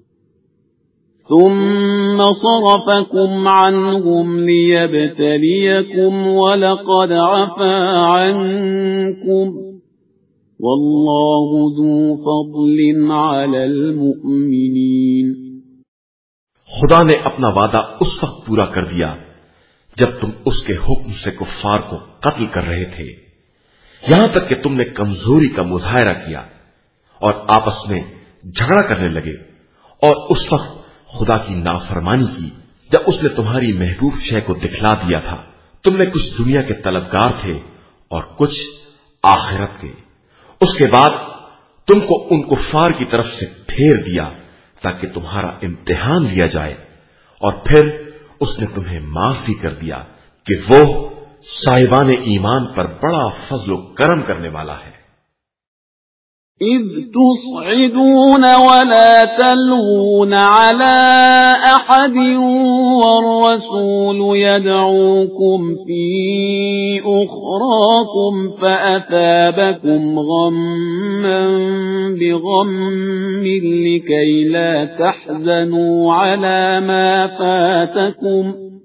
ثم صرفكم عنهم ليبتليكم ولقد عفا عنكم والله ذو فضل على المؤمنين. خدا نے اپنا وعدہ اس وقت پورا کر دیا جب تم اس کے حکم سے کفار کو قتل کر رہے تھے، یہاں تک کہ تم نے کمزوری کا مظاہرہ کیا اور آپس میں جھگڑا کرنے لگے، اور اس وقت خدا کی نافرمانی کی جب اس نے تمہاری محبوب شے کو دکھلا دیا تھا. تم نے کچھ دنیا کے طلبگار تھے اور کچھ آخرت کے. اس کے بعد تم کو ان کفار کی طرف سے پھیر دیا تاکہ تمہارا امتحان لیا جائے، اور پھر اس نے تمہیں معاف بھی کر دیا کہ وہ صاحبان ایمان پر بڑا فضل و کرم کرنے والا ہے. إِذْ تُصْعِدُونَ وَلَا تَلْوُونَ عَلَى أَحَدٍ وَالرَّسُولُ يَدْعُوكُمْ فِي أُخْرَاكُمْ فَأَثَابَكُمْ غَمًّا بِغَمٍّ لِكَيْ لَا تَحْزَنُوا عَلَى مَا فَاتَكُمْ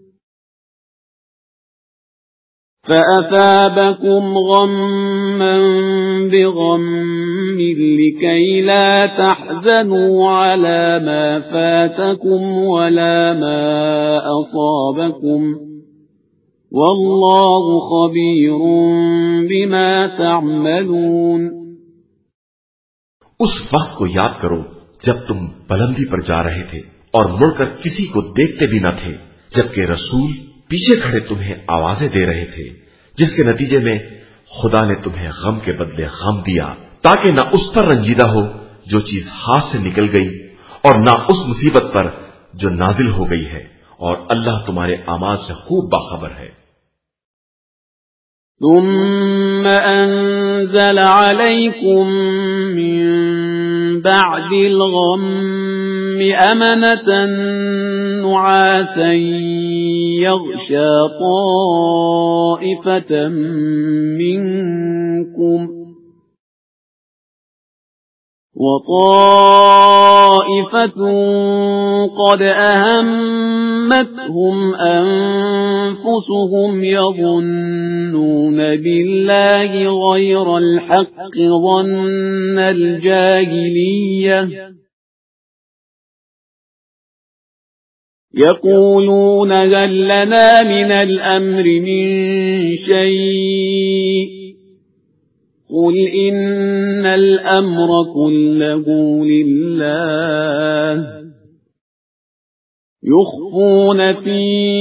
فَأَثَابَكُمْ غَمًّا بِغَمٍّ لِكَيْ لَا تَحْزَنُوا عَلَى مَا فَاتَكُمْ وَلَا مَا أَصَابَكُمْ وَاللَّهُ خَبِيرٌ بِمَا تَعْمَلُونَ. اس وقت کو یاد کرو جب تم بلندی پر جا رہے تھے اور مڑ کر کسی کو دیکھتے بھی نہ تھے، جبکہ رسول پیچھے کھڑے تمہیں آوازیں دے رہے تھے، جس کے نتیجے میں خدا نے تمہیں غم کے بدلے غم دیا تاکہ نہ اس پر رنجیدہ ہو جو چیز ہاتھ سے نکل گئی اور نہ اس مصیبت پر جو نازل ہو گئی ہے، اور اللہ تمہارے اعمال سے خوب باخبر ہے. ثم أنزل عليكم من بعد الغم أمنة نعاسا يغشى طائفة منكم وطائفة قد أهمتهم أنفسهم يظنون بالله غير الحق ظن الجاهلية يقولون هل لنا من الأمر من شيء قل إن الأمر كله لله يخفون في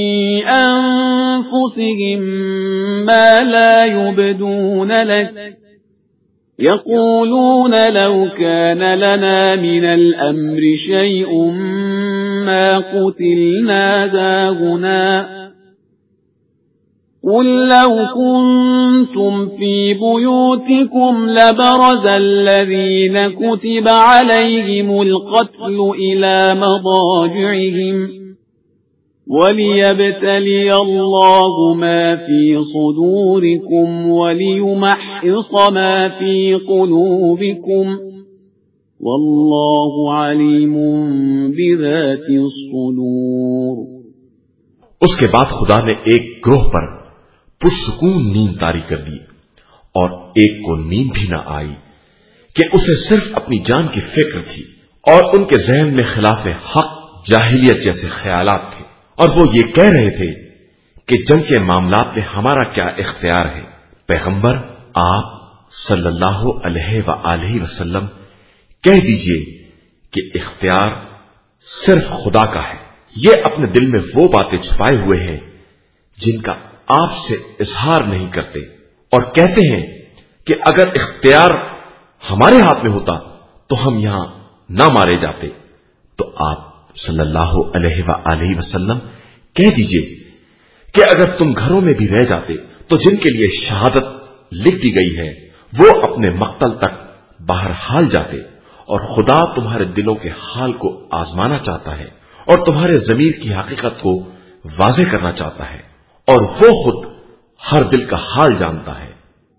أنفسهم ما لا يبدون لك يقولون لو كان لنا من الأمر شيء ما قتلنا هاهنا قل لو كنتم في بيوتكم لبرز الذين كتب عليهم القتل إلى مضاجعهم وليبتلي الله ما في صدوركم وليمحص ما في قلوبكم والله عليم بذات الصدور۔ اس کے بعد خدا نے ایک گروہ پر پرسکون نیند طاری کر دی اور ایک کو نیند بھی نہ آئی کہ اسے صرف اپنی جان کی فکر تھی اور ان کے ذہن میں خلاف حق جاہلیت جیسے خیالات تھے اور وہ یہ کہہ رہے تھے کہ جنگ کے معاملات میں ہمارا کیا اختیار ہے۔ پیغمبر آپ صلی اللہ علیہ وآلہ وسلم کہہ دیجئے کہ اختیار صرف خدا کا ہے، یہ اپنے دل میں وہ باتیں چھپائے ہوئے ہیں جن کا آپ سے اظہار نہیں کرتے اور کہتے ہیں کہ اگر اختیار ہمارے ہاتھ میں ہوتا تو ہم یہاں نہ مارے جاتے۔ تو آپ صلی اللہ علیہ وآلہ وسلم کہہ دیجئے کہ اگر تم گھروں میں بھی رہ جاتے تو جن کے لیے شہادت لکھ دی گئی ہے وہ اپنے مقتل تک باہر حال جاتے، اور خدا تمہارے دلوں کے حال کو آزمانا چاہتا ہے اور تمہارے ضمیر کی حقیقت کو واضح کرنا چاہتا ہے، اور وہ خود ہر دل کا حال جانتا ہے۔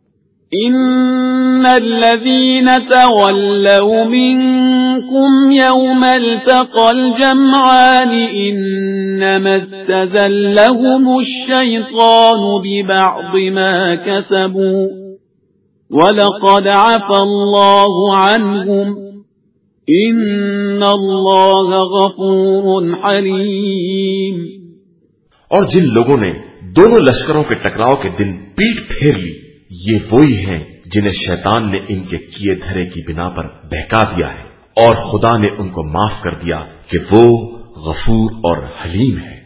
ان الذين تولوا منكم يوم التقى الجمعان انما استزلهم الشيطان ببعض ما كسبوا ولقد عفى الله عنهم ان اللہ غفور حلیم۔ اور جن لوگوں نے دونوں لشکروں کے ٹکراؤ کے دن پیٹ پھیر لی یہ وہی ہیں جنہیں شیطان نے ان کے کیے دھرے کی بنا پر بہکا دیا ہے، اور خدا نے ان کو معاف کر دیا کہ وہ غفور اور حلیم ہے۔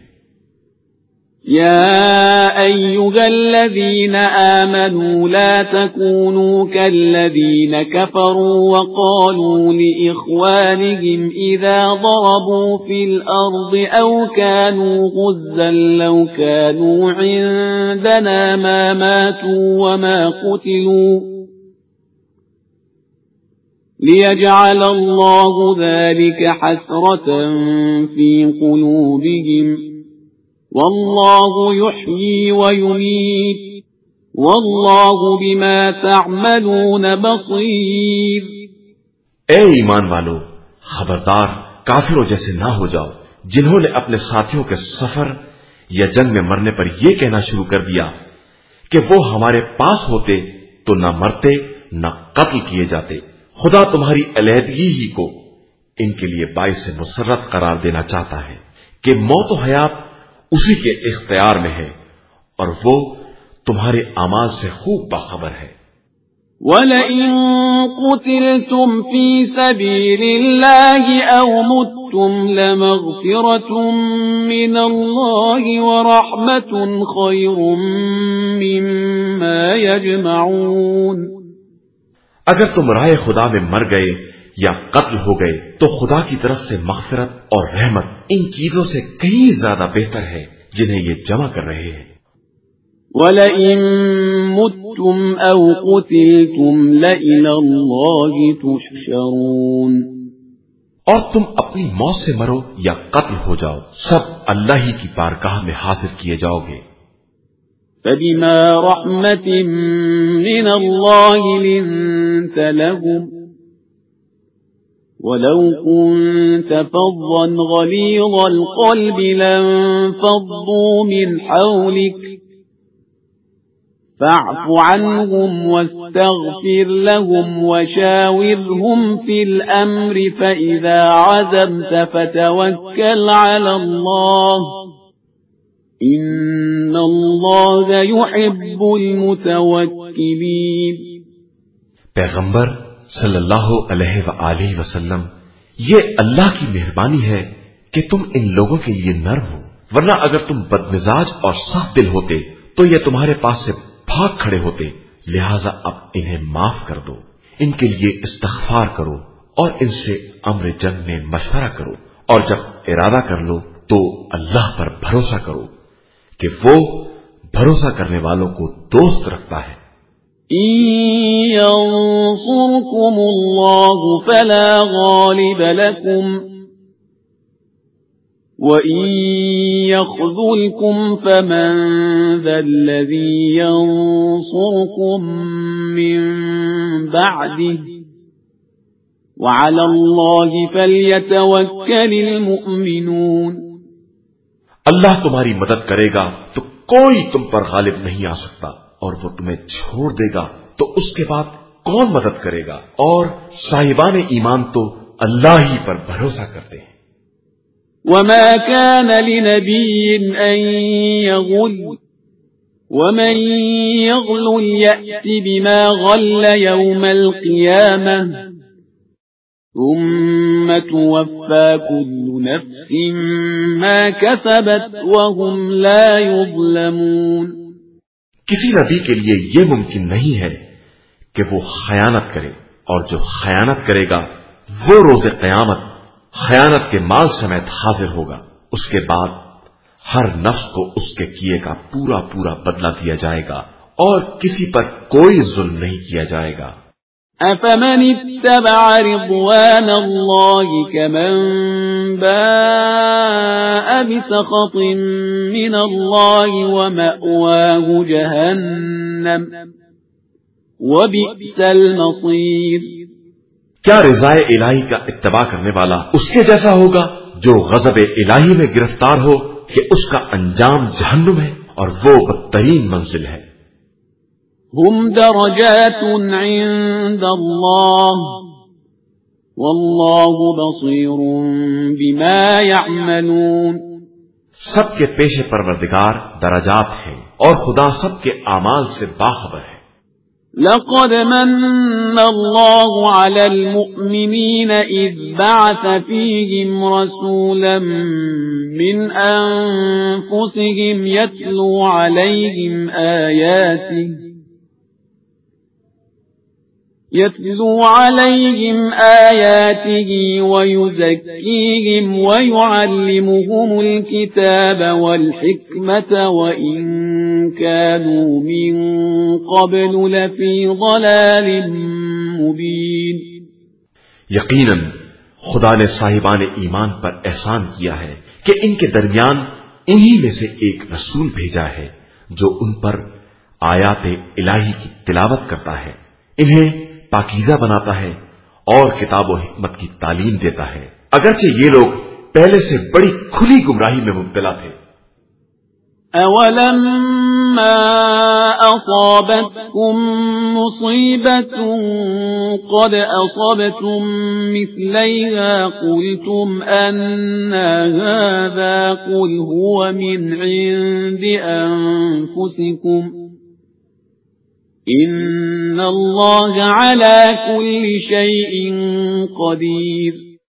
يا أيها الذين آمنوا لا تكونوا كالذين كفروا وقالوا لإخوانهم إذا ضربوا في الأرض أو كانوا غزا لو كانوا عندنا ما ماتوا وما قتلوا ليجعل الله ذلك حسرة في قلوبهم واللہ یحیی ویمیت واللہ بما تعملون بصیر۔ اے ایمان والو، خبردار کافروں جیسے نہ ہو جاؤ جنہوں نے اپنے ساتھیوں کے سفر یا جنگ میں مرنے پر یہ کہنا شروع کر دیا کہ وہ ہمارے پاس ہوتے تو نہ مرتے نہ قتل کیے جاتے۔ خدا تمہاری علیحدگی ہی کو ان کے لیے باعث مسرت قرار دینا چاہتا ہے کہ موت و حیات اسی کے اختیار میں ہے اور وہ تمہارے اعمال سے خوب باخبر ہے۔ وَلَئِن قُتِلْتُمْ فِي سَبِيلِ اللَّهِ أَوْ مُتُّمْ لَمَغْفِرَةٌ مِّنَ اللَّهِ وَرَحْمَةٌ خَيْرٌ مِّمَّا يَجْمَعُونَ۔ اگر تم راہ خدا میں مر گئے یا قتل ہو گئے تو خدا کی طرف سے مغفرت اور رحمت ان چیزوں سے کہیں زیادہ بہتر ہے جنہیں یہ جمع کر رہے ہیں۔ وَلَئِن مُتُّمْ أَوْ قُتِلْتُمْ لَإِلَى اللَّهِ تُحْشَرُونَ۔ اور تم اپنی موت سے مرو یا قتل ہو جاؤ سب اللہ ہی کی بارگاہ میں حاضر کیے جاؤ گے۔ فَبِمَا رَحْمَةٍ مِّنَ اللَّهِ لِنتَ لَهُمْ وَلَوْ كُنْتَ فَظًّا غَلِيظَ الْقَلْبِ لَانفَضُّوا مِنْ حَوْلِكَ فَاعْفُ عَنْهُمْ وَاسْتَغْفِرْ لَهُمْ وَشَاوِرْهُمْ فِي الْأَمْرِ فَإِذَا عَزَمْتَ فَتَوَكَّلْ عَلَى اللَّهِ إِنَّ اللَّهَ يُحِبُّ الْمُتَوَكِّلِينَ۔ پیغمبر صلی اللہ علیہ وآلہ وسلم، یہ اللہ کی مہربانی ہے کہ تم ان لوگوں کے لیے نرم ہو، ورنہ اگر تم بدمزاج اور سخت دل ہوتے تو یہ تمہارے پاس سے بھاگ کھڑے ہوتے، لہذا اب انہیں معاف کر دو، ان کے لیے استغفار کرو اور ان سے امر جنگ میں مشورہ کرو، اور جب ارادہ کر لو تو اللہ پر بھروسہ کرو کہ وہ بھروسہ کرنے والوں کو دوست رکھتا ہے۔ إن ينصركم الله فلا غالب لكم وإن يخذلكم فمن ذا الذي ينصركم من بعده وعلى الله فليتوكل المؤمنون۔ اللہ تمہاری مدد کرے گا تو کوئی تم پر غالب نہیں آ سکتا، اور وہ تمہیں چھوڑ دے گا تو اس کے بعد کون مدد کرے گا، اور صاحبان ایمان تو اللہ ہی پر بھروسہ کرتے ہیں۔ وما كان لنبي أن يغل ومن يغل يأت بما غل يوم القيامة ثم توفى كل نفس ما كسبت وهم لا يظلمون۔ کسی نبی کے لیے یہ ممکن نہیں ہے کہ وہ خیانت کرے، اور جو خیانت کرے گا وہ روز قیامت خیانت کے مال سمیت حاضر ہوگا، اس کے بعد ہر نفس کو اس کے کیے کا پورا پورا بدلہ دیا جائے گا، اور کسی پر کوئی ظلم نہیں کیا جائے گا۔ أفمن اتبع رضوان الله كمن باء بسخط من الله ومأواه جهنم وبئس المصير۔ کیا رضائے الہی کا اتباع کرنے والا اس کے جیسا ہوگا جو غضب الہی میں گرفتار ہو کہ اس کا انجام جہنم ہے اور وہ بدترین منزل ہے۔ هم درجات عند الله والله بصير بما يعملون۔ سب کے پیش پروردگار درجات ہیں اور خدا سب کے اعمال سے باخبر ہے۔ لقد من الله على المؤمنين إذ بعث فيهم رسولا من أنفسهم يتلو عليهم آياته ويزكيهم ويعلمهم الكتاب والحكمة وإن كانوا من قبل لفي ضلال مبين۔ یقیناً خدا نے صاحبان ایمان پر احسان کیا ہے کہ ان کے درمیان انہی میں سے ایک رسول بھیجا ہے جو ان پر آیات الہی کی تلاوت کرتا ہے، انہیں پاکیزہ بناتا ہے اور کتاب و حکمت کی تعلیم دیتا ہے، اگرچہ یہ لوگ پہلے سے بڑی کھلی گمراہی میں مبتلا تھے۔ أَوَلَمَّا أَصَابَتْكُم مُّصِيبَةٌ قَدْ أَصَبْتُم مِّثْلَيْهَا قُلْتُمْ أَنَّىٰ هَٰذَا قُلْ هُوَ مِنْ عِندِ أَنفُسِكُمْ إِنَّ اللَّهَ عَلَىٰ كُلِّ شَيْءٍ قَدِيرٌ۔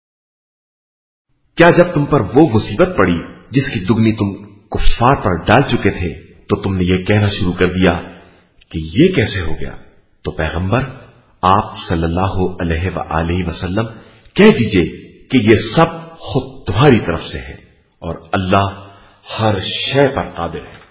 کیا جب تم پر وہ مصیبت پڑی جس کی دگنی تم کفار پر ڈال چکے تھے تو تم نے یہ کہنا شروع کر دیا کہ یہ کیسے ہو گیا؟ تو پیغمبر آپ صلی اللہ علیہ وآلہ وسلم کہہ دیجئے کہ یہ سب خود تمہاری طرف سے ہے اور اللہ ہر شے پر قادر ہے۔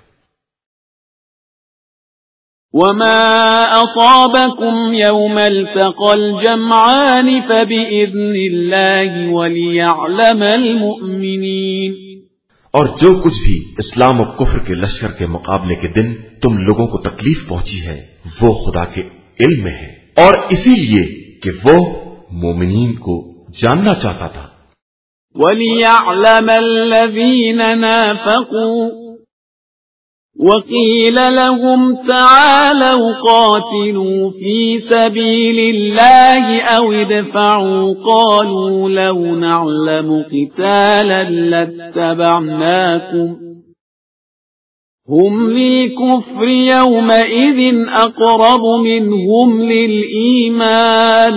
وما أصابكم يوم التقى الجمعان فبإذن الله وليعلم المؤمنين۔ اور جو کچھ بھی اسلام و کفر کے لشکر کے مقابلے کے دن تم لوگوں کو تکلیف پہنچی ہے وہ خدا کے علم میں ہے، اور اسی لیے کہ وہ مومنین کو جاننا چاہتا تھا۔ وَلِيَعْلَمَ الَّذِينَ نَافَقُوا وَقِيلَ لَهُمْ تَعَالَوْا قَاتِلُوا فِي سَبِيلِ اللَّهِ أَوِ ادْفَعُوا قَالُوا لَوْ نَعْلَمُ قِتَالًا لَاتَّبَعْنَاكُمْ هم للكفر يومئذ أقرب منهم للإيمان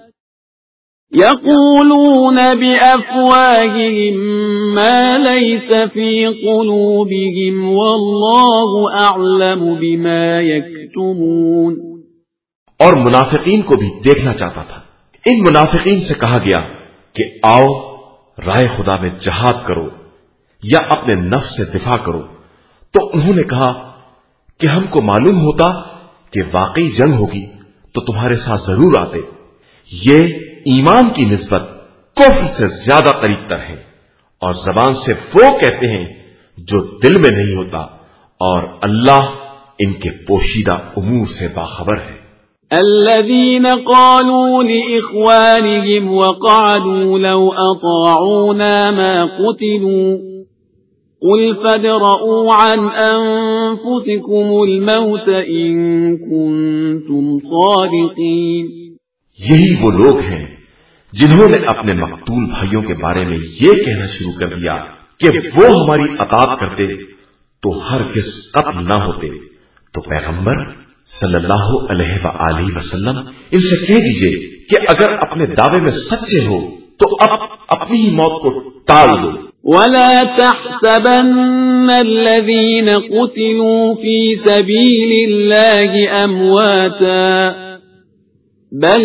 يقولون بأفواههم ما ليس في قلوبهم والله أعلم بما يكتمون. اور منافقین کو بھی دیکھنا چاہتا تھا. ان منافقین سے کہا گیا کہ آؤ رائے خدا میں جہاد کرو یا اپنے نفس سے دفاع کرو، تو انہوں نے کہا کہ ہم کو معلوم ہوتا کہ واقعی جنگ ہوگی تو تمہارے ساتھ ضرور آتے. یہ ایمان کی نسبت کفر سے زیادہ قریب تر ہے، اور زبان سے وہ کہتے ہیں جو دل میں نہیں ہوتا، اور اللہ ان کے پوشیدہ امور سے باخبر ہے. الذين قالوا لإخوانهم وقعدوا لو أطاعونا ما قتلوا قل فادرءوا عن أنفسكم الموت إن كنتم صادقين. یہی وہ لوگ ہیں جنہوں نے اپنے مقتول بھائیوں کے بارے میں یہ کہنا شروع کر دیا کہ وہ ہماری اطاعت کرتے تو ہرگز قتل نہ ہوتے. تو پیغمبر صلی اللہ علیہ وآلہ وسلم ان سے کہہ دیجئے کہ اگر اپنے دعوے میں سچے ہو تو اب اپنی ہی موت کو ٹال دو. ولا تحسبن الذين قتلوا في سبيل الله أمواتا بل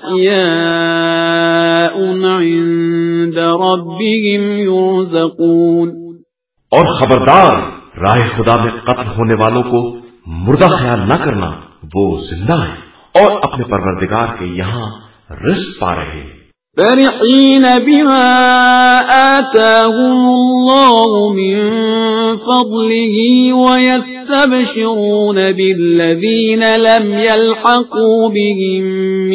أحياء عند ربهم يرزقون. اور خبردار راہ خدا میں قتل ہونے والوں کو مردہ خیال نہ کرنا، وہ زندہ ہے اور اپنے پروردگار کے یہاں رزق پا رہے ہیں. فرحين بما آتاهم الله من فضله ويستبشرون بالذين لم يلحقوا بهم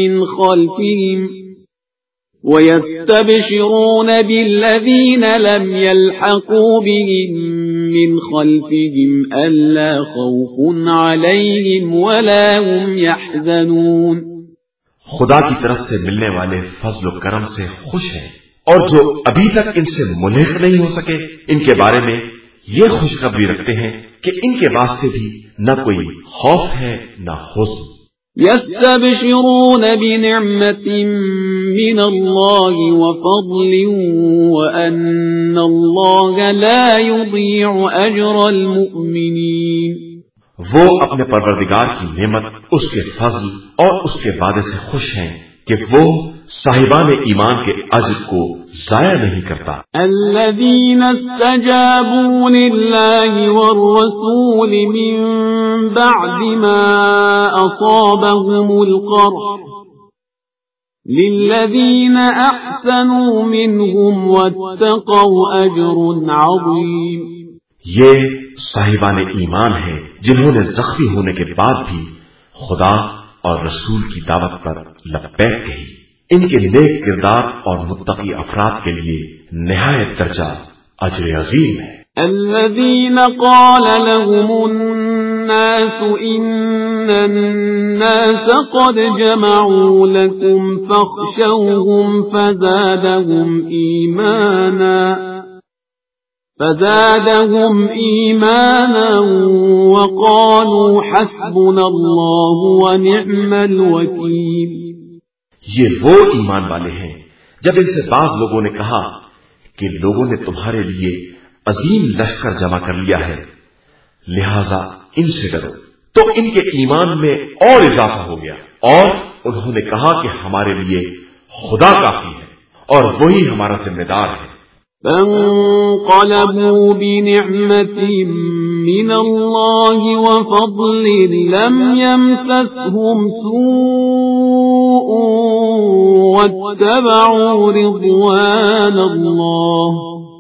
من خلفهم ألا خوف عليهم ولا هم يحزنون. خدا کی طرف سے ملنے والے فضل و کرم سے خوش ہیں، اور جو ابھی تک ان سے ملحق نہیں ہو سکے ان کے بارے میں یہ خوشخبری رکھتے ہیں کہ ان کے واسطے بھی نہ کوئی خوف ہے نہ حزن. يستبشرون بنعمة من الله وفضل وأن الله لا يضيع أجر المؤمنين. وہ اپنے پروردگار کی نعمت، اس کے فضل اور اس کے وعدے سے خوش ہیں کہ وہ صاحبان ایمان کے اجر کو ضائع نہیں کرتا. الذين استجابوا لله والرسول من بعد ما أصابهم القرح للذين أحسنوا منهم واتقوا أجر عظيم. یہ صاحبان ایمان ہیں جنہوں نے زخمی ہونے کے بعد بھی خدا اور رسول کی دعوت پر لبیک کہی. ان کے نیک کردار اور متقی افراد کے لیے نہایت درجہ اجر عظیم ہے. الذين قال لهم الناس إن الناس قد جمعوا لكم فاخشوهم فزادهم إيمانا وقالوا حسبنا الله ونعم الوكيل. یہ وہ ایمان والے ہیں جب ان سے بعض لوگوں نے کہا کہ لوگوں نے تمہارے لیے عظیم لشکر جمع کر لیا ہے، لہذا ان سے ڈرو، تو ان کے ایمان میں اور اضافہ ہو گیا، اور انہوں نے کہا کہ ہمارے لیے خدا کافی ہے اور وہی ہمارا ذمہ دار ہے. فانقلبوا بنعمة من الله وفضل لم يمسسهم سوء واتبعوا رضوان الله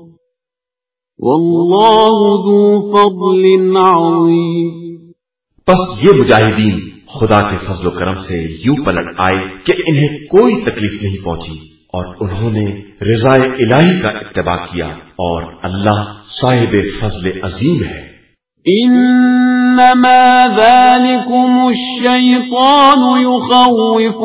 والله ذو فضل عظيم. پس یہ مجاہدین خدا کے فضل و کرم سے یوں پلٹ آئے کہ انہیں کوئی تکلیف نہیں پہنچی، اور انہوں نے رضا الہی کا اتباع کیا، اور اللہ صاحب فضل عظیم ہے. إنما ذلكم الشيطان يخوف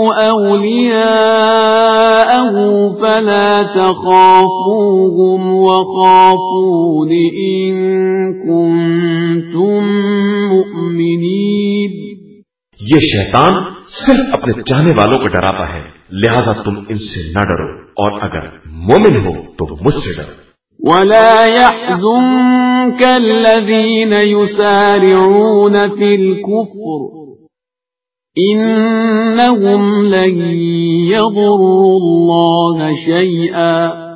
أولياءه فلا تخافوهم وخافون إن كنتم مؤمنين. یہ شیطان صرف اپنے چاہنے والوں کو ڈراتا ہے، لہذا تم ان سے نہ ڈرو، اور اگر مومن ہو تو مجھ سے ڈرو. ولا يحزنك الذين يسارعون في الكفر إنهم لن يضروا الله شيئا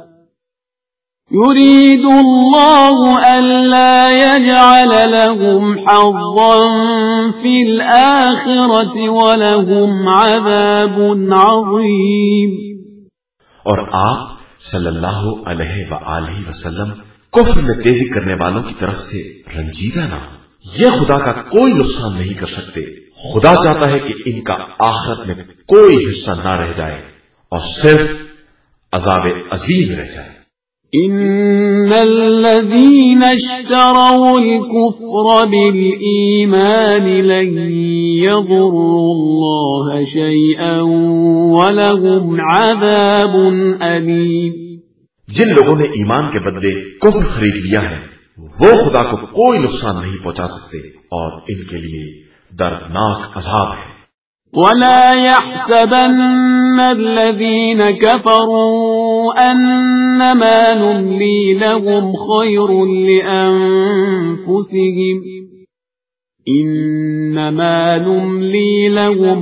يريد الله ألا يجعل لهم حظا في الآخرة ولهم عذاب عظيم. اور آپ صلی اللہ علیہ وآلہ وسلم کفر میں تیزی کرنے والوں کی طرف سے رنجیدہ نہ ہو. یہ خدا کا کوئی نقصان نہیں کر سکتے. خدا چاہتا ہے کہ ان کا آخرت میں کوئی حصہ نہ رہ جائے اور صرف عذاب عظیم رہ جائے. ان الذين اشتروا الكفر بالإيمان لن يضروا الله شيئا ولهم عذاب أليم. جن لوگوں نے ایمان کے بدلے کفر خرید لیا ہے وہ خدا کو کوئی نقصان نہیں پہنچا سکتے اور ان کے لیے دردناک عذاب ہے. ولا يحسبن الذين كفروا أنما نملي لهم خير لأنفسهم إنما نملي لهم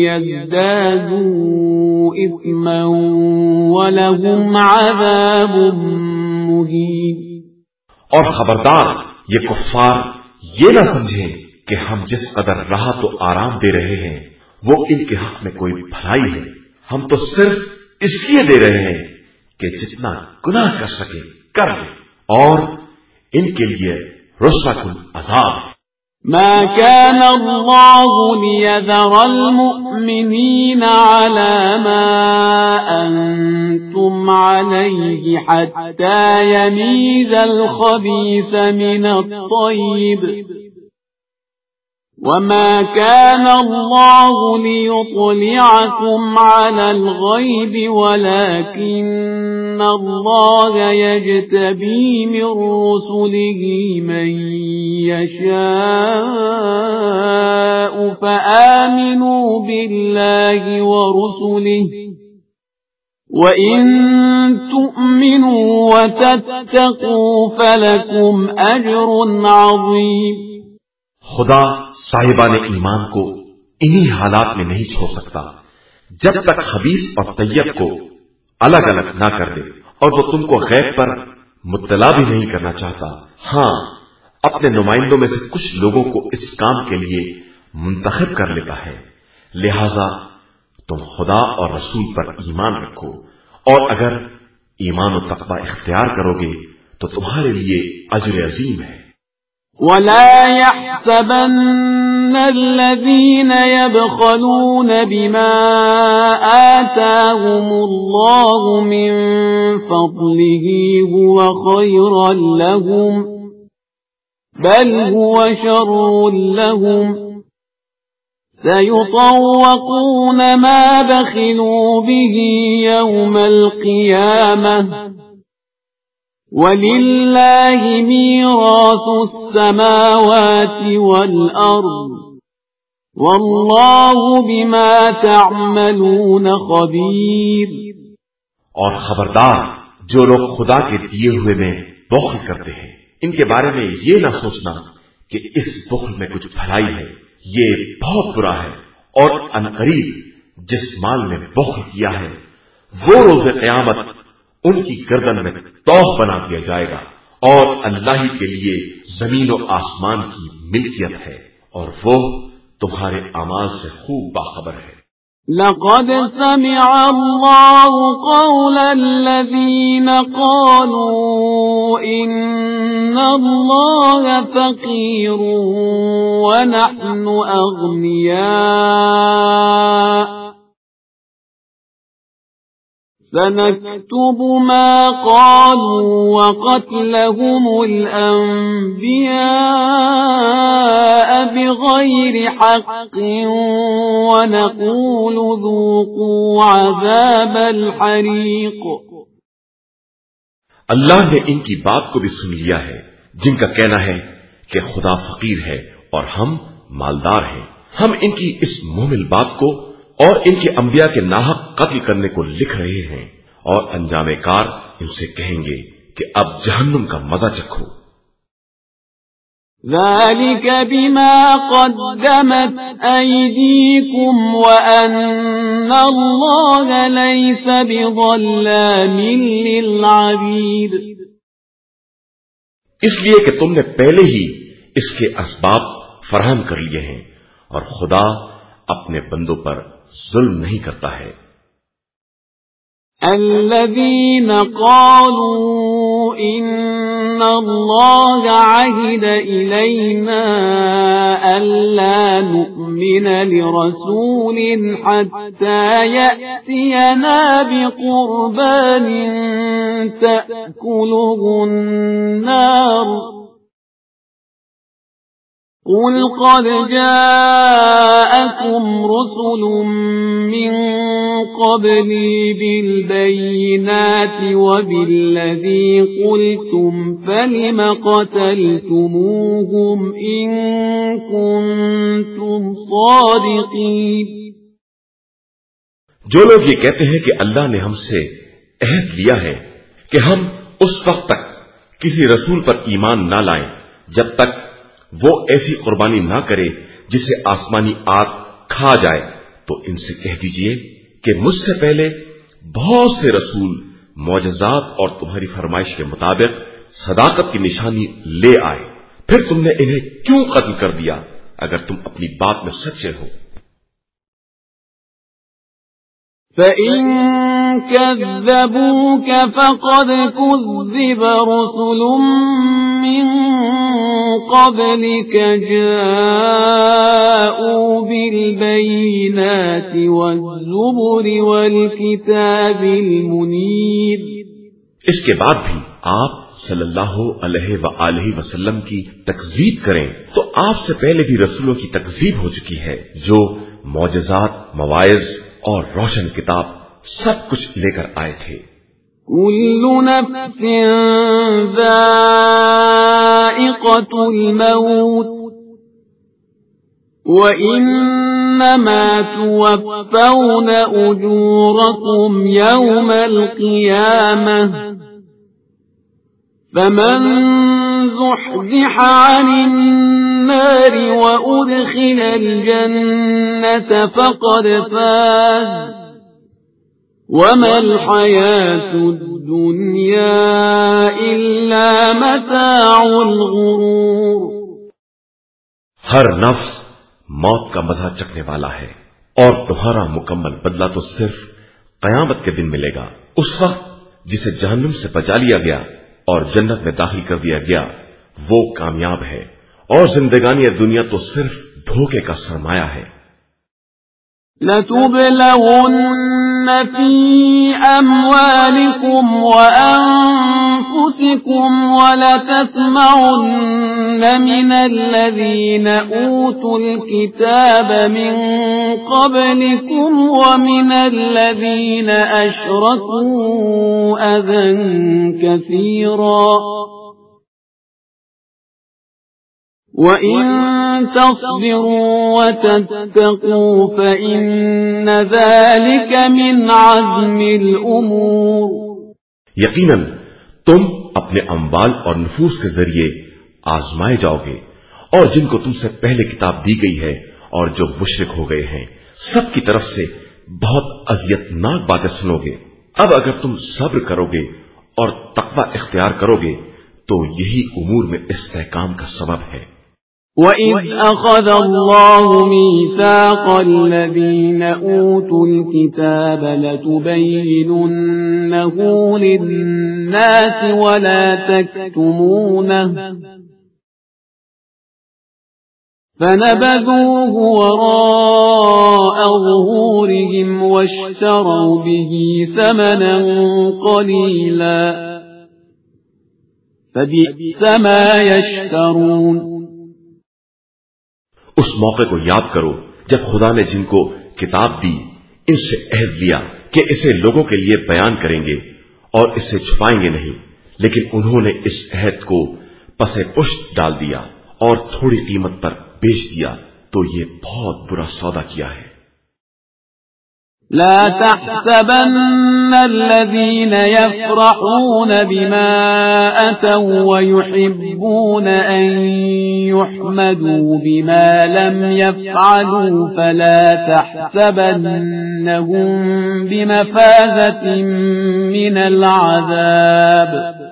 ليزدادوا إثما ولهم عذاب مهين. اور خبردار یہ کفار یہ نہ سمجھیں کہ ہم جس قدر راحت و آرام دے رہے ہیں وہ ان کے حق میں کوئی بھلائی ہے. ہم تو صرف اس لیے دے رہے ہیں کہ جتنا گناہ کر سکے کر لیں اور ان کے لیے رسوا کن عذاب ہے. ما كان الله ليذر المؤمنين على ما أنتم عليه حتى يميز الخبيث من الطيب وما كان الله ليطلعكم على الغيب ولكن الله يجتبي من رسله من يشاء فآمنوا بالله ورسله وإن تؤمنوا وتتقوا فلكم أجر عظيم. خدا صاحبان ایمان کو انہی حالات میں نہیں چھوڑ سکتا جب تک خبیث اور طیب کو الگ الگ نہ کر دے، اور وہ تم کو غیب پر مطلع بھی نہیں کرنا چاہتا. ہاں، اپنے نمائندوں میں سے کچھ لوگوں کو اس کام کے لیے منتخب کر لیتا ہے. لہذا تم خدا اور رسول پر ایمان رکھو، اور اگر ایمان و تقوی اختیار کرو گے تو تمہارے لیے اجر عظیم ہے. ولا يحسبن الذين يبخلون بما آتاهم الله من فضله هو خيرا لهم بل هو شر لهم سيطوقون ما بخلوا به يوم القيامة وَلِلَّهِ مِيرَاثُ السَّمَاوَاتِ وَالْأَرْضِ وَاللَّهُ بِمَا تَعْمَلُونَ خَبِيرٌ. اور خبردار جو لوگ خدا کے دیے ہوئے میں بخل کرتے ہیں، ان کے بارے میں یہ نہ سوچنا کہ اس بخل میں کچھ بھلائی ہے. یہ بہت برا ہے، اور عنقریب جس مال میں بخل کیا ہے وہ روز قیامت ان کی گردن میں توق بنا دیا جائے گا، اور اللہ ہی کے لیے زمین و آسمان کی ملکیت ہے، اور وہ تمہارے اعمال سے خوب باخبر ہے. لقد سمع الله قول الذين قالوا إن الله فقير ونحن أغنياء سنكتب ما قالوا وقتلهم الأنبياء بغير حق ونقول ذوقوا عذاب الحريق. اللہ نے ان کی بات کو بھی سن لیا ہے جن کا کہنا ہے کہ خدا فقیر ہے اور ہم مالدار ہیں. ہم ان کی اس مومل بات کو اور ان کے انبیاء کے ناحق قتل کرنے کو لکھ رہے ہیں اور انجام کار ان سے کہیں گے کہ اب جہنم کا مزہ چکھو. ذلك بما قدمت أيديكم وأن الله ليس بظلام للعبيد. اس لیے کہ تم نے پہلے ہی اس کے اسباب فراہم کر لیے ہیں اور خدا اپنے بندوں پر ظلم نہیں کرتا ہے. الذين قالوا إن الله عهد إلينا ألا نؤمن لرسول حتى يأتينا بقربان تأكله النار. قل قد جاءكم رسل من قبلي بالبينات وبالذي قلتم فلم قتلتموهم إن كنتم صادقين. جو لوگ یہ کہتے ہیں کہ اللہ نے ہم سے عہد لیا ہے کہ ہم اس وقت تک کسی رسول پر ایمان نہ لائیں جب تک وہ ایسی قربانی نہ کرے جسے آسمانی آگ کھا جائے، تو ان سے کہہ دیجئے کہ مجھ سے پہلے بہت سے رسول معجزات اور تمہاری فرمائش کے مطابق صداقت کی نشانی لے آئے، پھر تم نے انہیں کیوں قتل کر دیا اگر تم اپنی بات میں سچے ہو؟ فَإِن كَذَّبُوكَ فَقَدْ كُذِّبَ رُسُلٌ مِّن قَبْلِكَ جَاءُوا بِالْبَيِّنَاتِ وَالزُّبُرِ وَالْكِتَابِ الْمُنِيرِ. اس کے بعد بھی آپ صلی اللہ علیہ وآلہ وسلم کی تکذیب کریں تو آپ سے پہلے بھی رسولوں کی تکذیب ہو چکی ہے جو معجزات، مواعظ اور روشن کتاب سب کچھ لے کر آئے تھے. كل نفس ذائقة الموت وإنما توفون أجوركم يوم القيامة فمن زحزح عن النار وأدخل الجنة فقد فاز وما الحياة الدنيا إلا متاع الغرور. ہر نفس موت کا مزہ چکھنے والا ہے اور تمہارا مکمل بدلہ تو صرف قیامت کے دن ملے گا. اس وقت جسے جہنم سے بچا لیا گیا اور جنت میں داخل کر دیا گیا وہ کامیاب ہے اور زندگانی دنیا تو صرف دھوکے کا سرمایہ ہے. لَتُبْلَوُنَّ فِي أَمْوَالِكُمْ وَأَنفُسِكُمْ وَلَتَسْمَعُنَّ مِنَ الَّذِينَ أُوتُوا الْكِتَابَ مِنْ قَبْلِكُمْ وَمِنَ الَّذِينَ أَشْرَكُوا أَذًى كَثِيرًا وَإِن تَصْبِرُوا وَتَتَّقُوا فَإِنَّ ذَلِكَ مِنْ عَزْمِ الْأُمُورِ. یقیناً تم اپنے اموال اور نفوس کے ذریعے آزمائے جاؤ گے اور جن کو تم سے پہلے کتاب دی گئی ہے اور جو مشرک ہو گئے ہیں سب کی طرف سے بہت اذیتناک باتیں سنو گے. اب اگر تم صبر کرو گے اور تقوی اختیار کرو گے تو یہی امور میں استحکام کا سبب ہے. وَإِذْ أَخَذَ اللَّهُ مِيثَاقَ الَّذِينَ أُوتُوا الْكِتَابَ لَتُبَيِّنُنَّهُ لِلنَّاسِ وَلَا تَكْتُمُونَهُ فنبذوه وراء ظهورهم واشتروا به ثمنا قليلا فبئس ما يشترون۔ اس موقع کو یاد کرو جب خدا نے جن کو کتاب دی ان سے عہد لیا کہ اسے لوگوں کے لیے بیان کریں گے اور اسے چھپائیں گے نہیں، لیکن انہوں نے اس عہد کو پس پشت ڈال دیا اور تھوڑی قیمت پر بیچ دیا، تو یہ بہت برا سودا کیا ہے۔ لا تحسبن الذين يفرحون بما أتوا ويحبون أن يحمدوا بما لم يفعلوا فلا تحسبنهم بمفازة من العذاب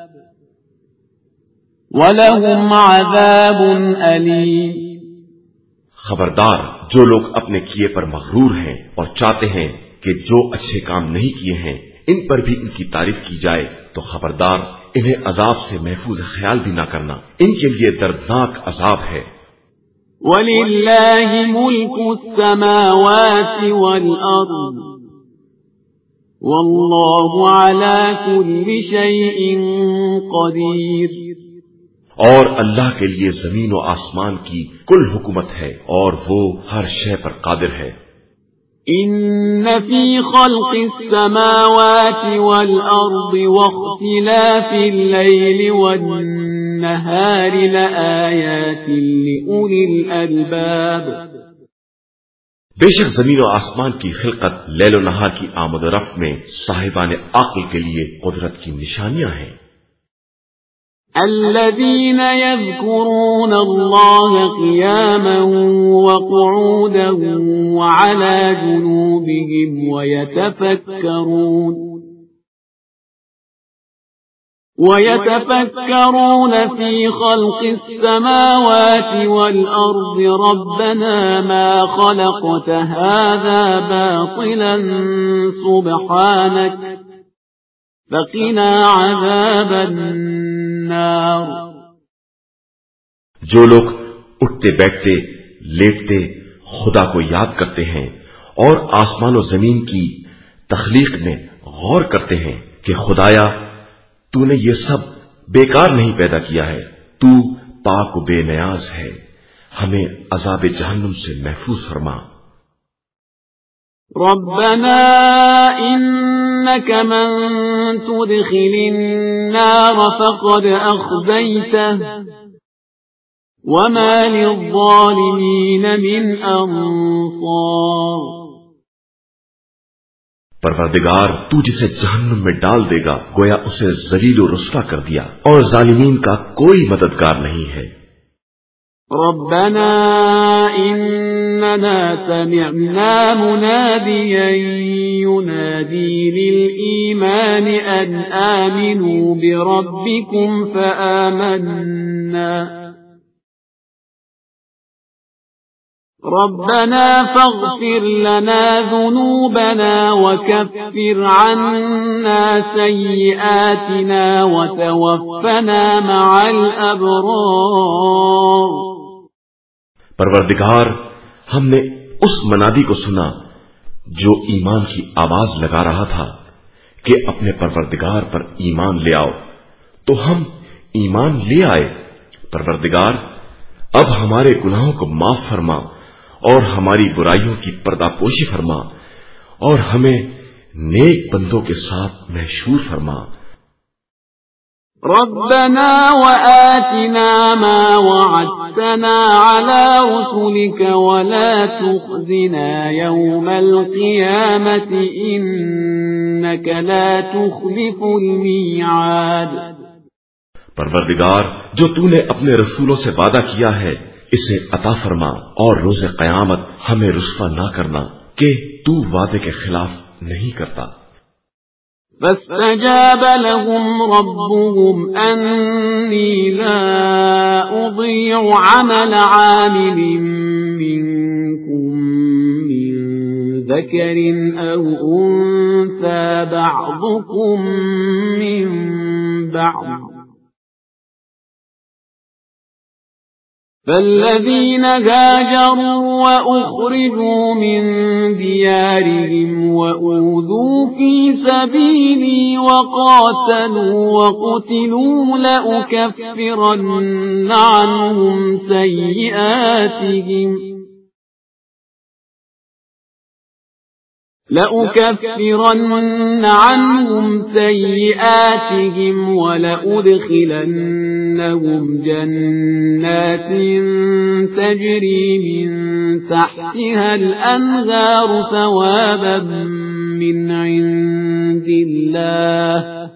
وَلَهُمْ عَذَابٌ أَلِيمٌ۔ خبردار جو لوگ اپنے کیے پر مغرور ہیں اور چاہتے ہیں کہ جو اچھے کام نہیں کیے ہیں ان پر بھی ان کی تعریف کی جائے، تو خبردار انہیں عذاب سے محفوظ خیال بھی نہ کرنا، ان کے لیے دردناک عذاب ہے۔ وَلِلَّهِ مُلْكُ السَّمَاوَاتِ وَالْأَرْضِ وَاللَّهُ عَلَى كُلِّ شَيْءٍ قَدِيرٌ۔ اور اللہ کے لیے زمین و آسمان کی کل حکومت ہے اور وہ ہر شے پر قادر ہے۔ ان فی خلق السماوات والارض واختلاف اللیل والنہار لآیات لأولی الالباب۔ بے شک زمین و آسمان کی خلقت، لیل و نہار کی آمد و رفت میں صاحبان عقل کے لیے قدرت کی نشانیاں ہیں۔ الذين يذكرون الله قياما وقعودا وعلى جنوبهم ويتفكرون في خلق السماوات والأرض ربنا ما خلقت هذا باطلا سبحانك فقنا عذاب النار۔ جو لوگ اٹھتے بیٹھتے لیٹتے خدا کو یاد کرتے ہیں اور آسمان و زمین کی تخلیق میں غور کرتے ہیں کہ خدایا تو نے یہ سب بیکار نہیں پیدا کیا ہے، تو پاک و بے نیاز ہے، ہمیں عذاب جہنم سے محفوظ فرما۔ ربنا انك من تدخل النار فقد اخزيته وما للظالمين من انصار۔ پروردگار تو جسے جہنم میں ڈال دے گا گویا اسے ذلیل و رسوا کر دیا، اور ظالمین کا کوئی مددگار نہیں ہے۔ ربنا اننا سمعنا مناديا ينادي للإيمان أن آمنوا بربكم فآمنا ربنا فاغفر لنا ذنوبنا وكفر عنا سيئاتنا وتوفنا مع الأبرار۔ پروردگار ہم نے اس منادی کو سنا جو ایمان کی آواز لگا رہا تھا کہ اپنے پروردگار پر ایمان لے آؤ، تو ہم ایمان لے آئے۔ پروردگار اب ہمارے گناہوں کو معاف فرما اور ہماری برائیوں کی پردہ پوشی فرما اور ہمیں نیک بندوں کے ساتھ محشور فرما۔ ربنا وآتنا ما وعدتنا على رسلك ولا تخزنا يوم القيامة إنك لا تخلف الميعاد۔ پروردگار جو تو نے اپنے رسولوں سے وعدہ کیا ہے اسے عطا فرما اور روز قیامت ہمیں رسوا نہ کرنا کہ تو وعدے کے خلاف نہیں کرتا۔ فاستجاب لهم ربهم أني لا أضيع عمل عامل منكم من ذكر أو أنثى بعضكم من بعض فالذين هاجروا وأخرجوا من ديارهم وأوذوا في سبيلي وقاتلوا وقتلوا لأكفرن عنهم سيئاتهم ولأدخلنهم جنات تجري من تحتها الأنهار ثوابا من عند الله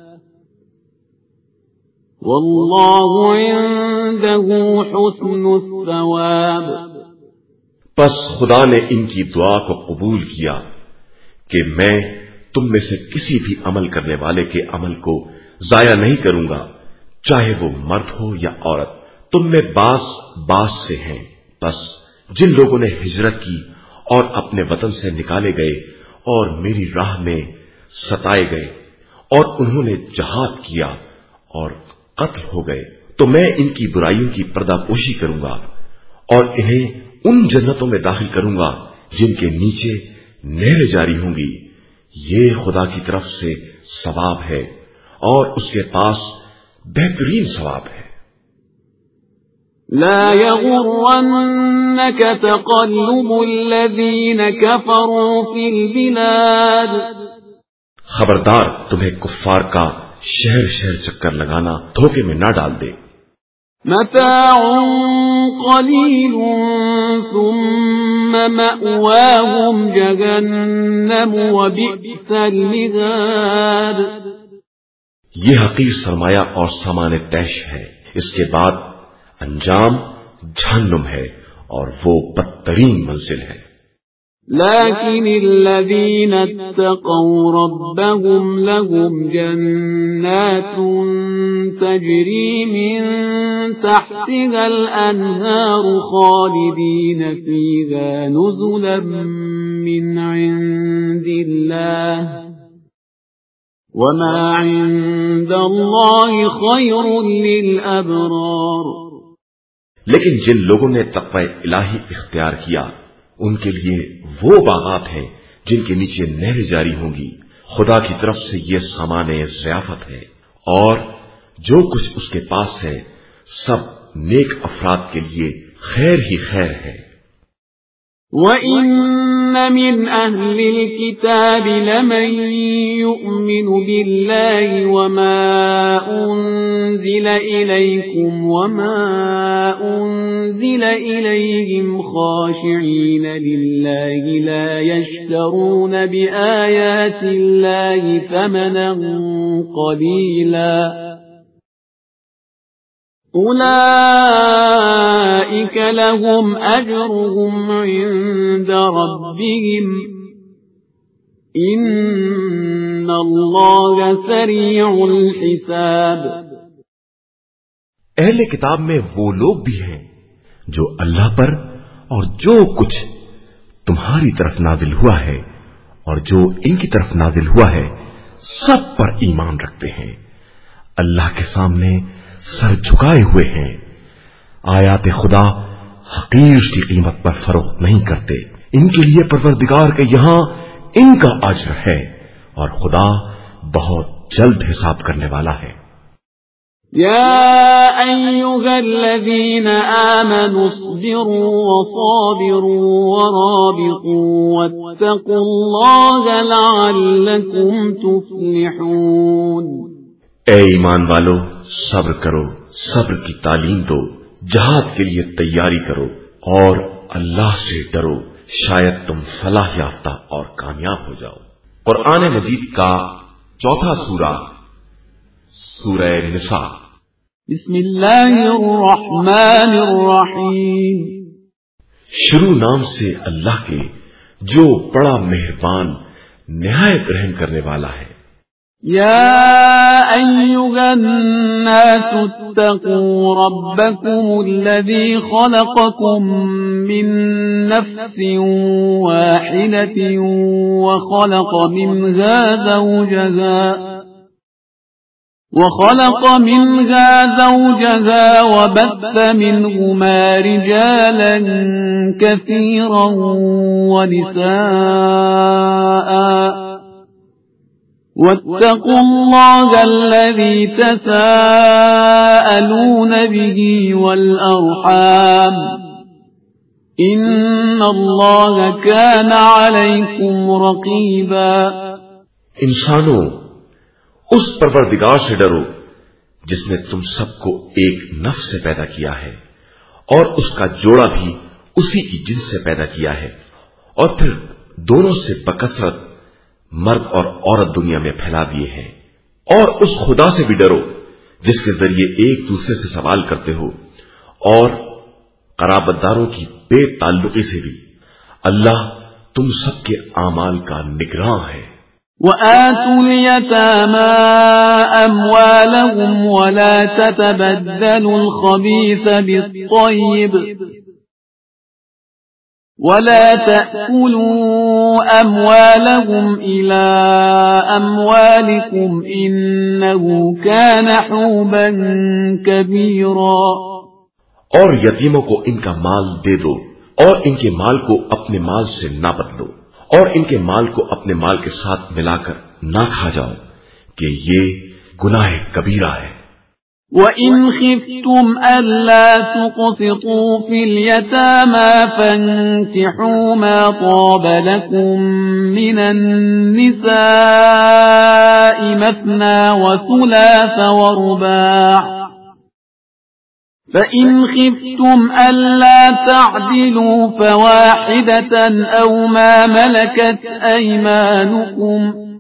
والله عنده حسن الثواب۔ پس خدا نے ان کی دعا کو قبول کیا کہ میں تم میں سے کسی بھی عمل کرنے والے کے عمل کو ضائع نہیں کروں گا، چاہے وہ مرد ہو یا عورت، تم میں باس سے ہیں۔ بس جن لوگوں نے ہجرت کی اور اپنے وطن سے نکالے گئے اور میری راہ میں ستائے گئے اور انہوں نے جہاد کیا اور قتل ہو گئے، تو میں ان کی برائیوں کی پردہ پوشی کروں گا اور انہیں ان جنتوں میں داخل کروں گا جن کے نیچے نہریں جاری ہوں گی۔ یہ خدا کی طرف سے ثواب ہے اور اس کے پاس بہترین ثواب ہے۔ لا يغرنك تقلب الذين كفروا في البلاد، خبردار تمہیں کفار کا شہر شہر چکر لگانا دھوکے میں نہ ڈال دے۔ متاع قلیل ثم مأواهم جہنم وبئس المہاد، یہ حقیر سرمایہ اور سامان طیش ہے، اس کے بعد انجام جہنم ہے اور وہ بدترین منزل ہے۔ لكن الذين اتقوا ربهم لهم جنات تجري من تحتها الأنهار خالدين فيها نزلا من عند الله وما عند الله خير للأبرار۔ لیکن جن لوگوں نے تقوی الہی اختیار کیا ان کے لیے وہ باغات ہیں جن کے نیچے نہریں جاری ہوں گی، خدا کی طرف سے یہ سامان ضیافت ہے، اور جو کچھ اس کے پاس ہے سب نیک افراد کے لیے خیر ہی خیر ہے۔ وَإِنَّ مِنْ أَهْلِ الْكِتَابِ لَمَن يُؤْمِنُ بِاللَّهِ وَمَا أُنزِلَ إِلَيْكُمْ وَمَا أُنزِلَ إِلَيْهِمْ خَاشِعِينَ لِلَّهِ لَا يَشْتَرُونَ بِآيَاتِ اللَّهِ ثَمَنًا قَلِيلًا أولئك لهم أجرهم عند ربهم إن الله سريع الحساب۔ اہل کتاب میں وہ لوگ بھی ہیں جو اللہ پر اور جو کچھ تمہاری طرف نازل ہوا ہے اور جو ان کی طرف نازل ہوا ہے سب پر ایمان رکھتے ہیں، اللہ کے سامنے سر جھکائے ہوئے ہیں، آیات خدا حقیر کی قیمت پر فروخت نہیں کرتے، ان کے لیے پروردگار کے یہاں ان کا اجر ہے اور خدا بہت جلد حساب کرنے والا ہے۔ يا أيها الذين آمنوا اصبروا وصابروا ورابطوا واتقوا الله لعلكم تفلحون۔ اے ایمان والو، صبر کرو، صبر کی تعلیم دو، جہاد کے لیے تیاری کرو اور اللہ سے ڈرو، شاید تم فلاح یافتہ اور کامیاب ہو جاؤ۔ قرآن مجید کا چوتھا سورہ، سورہ نساء۔ بسم اللہ الرحمن الرحیم، شروع نام سے اللہ کے جو بڑا مہربان نہایت رحم کرنے والا ہے۔ یا ایھا الناس اتقوا ربکم الذی خلقکم من نفس واحدۃ وخلق منها زوجها وخلق منها زوجها وبث منهما رجالا كثيرا ونساء واتقوا الله الذي تساءلون به والأرحام إن الله كان عليكم رقيبا۔ انسانوں، اس پروردگار سے ڈرو جس نے تم سب کو ایک نفس سے پیدا کیا ہے اور اس کا جوڑا بھی اسی کی جنس سے پیدا کیا ہے، اور پھر دونوں سے بکثرت مرد اور عورت دنیا میں پھیلا دیے ہیں۔ اور اس خدا سے بھی ڈرو جس کے ذریعے ایک دوسرے سے سوال کرتے ہو، اور قرابت داروں کی بے تعلقی سے بھی۔ اللہ تم سب کے اعمال کا نگراں ہے۔ وآتوا اليتامى أموالهم ولا تتبدلوا الخبيث بالطيب ولا تأكلوا أموالهم إلى أموالكم إنه كان حوبا كبيرا۔ اور یتیموں کو ان کا مال دے دو اور ان کے مال کو اپنے مال سے نہ بدلو، اور ان کے مال کو اپنے مال کے ساتھ ملا کر نہ کھا جاؤ کہ یہ گناہ کبیرہ ہے۔ وَإِنْ خِفْتُمْ أَلَّا تُقْسِطُوا فِي الْيَتَامَى فَانكِحُوا مَا طَابَ لَكُم مِّنَ النِّسَاءِ مَثْنَىٰ وَثُلَاثَ وَرُبَاعَ ۖ فَإِنْ خِفْتُمْ أَلَّا تَعْدِلُوا فَوَاحِدَةً أَوْ مَا مَلَكَتْ أَيْمَانُكُمْ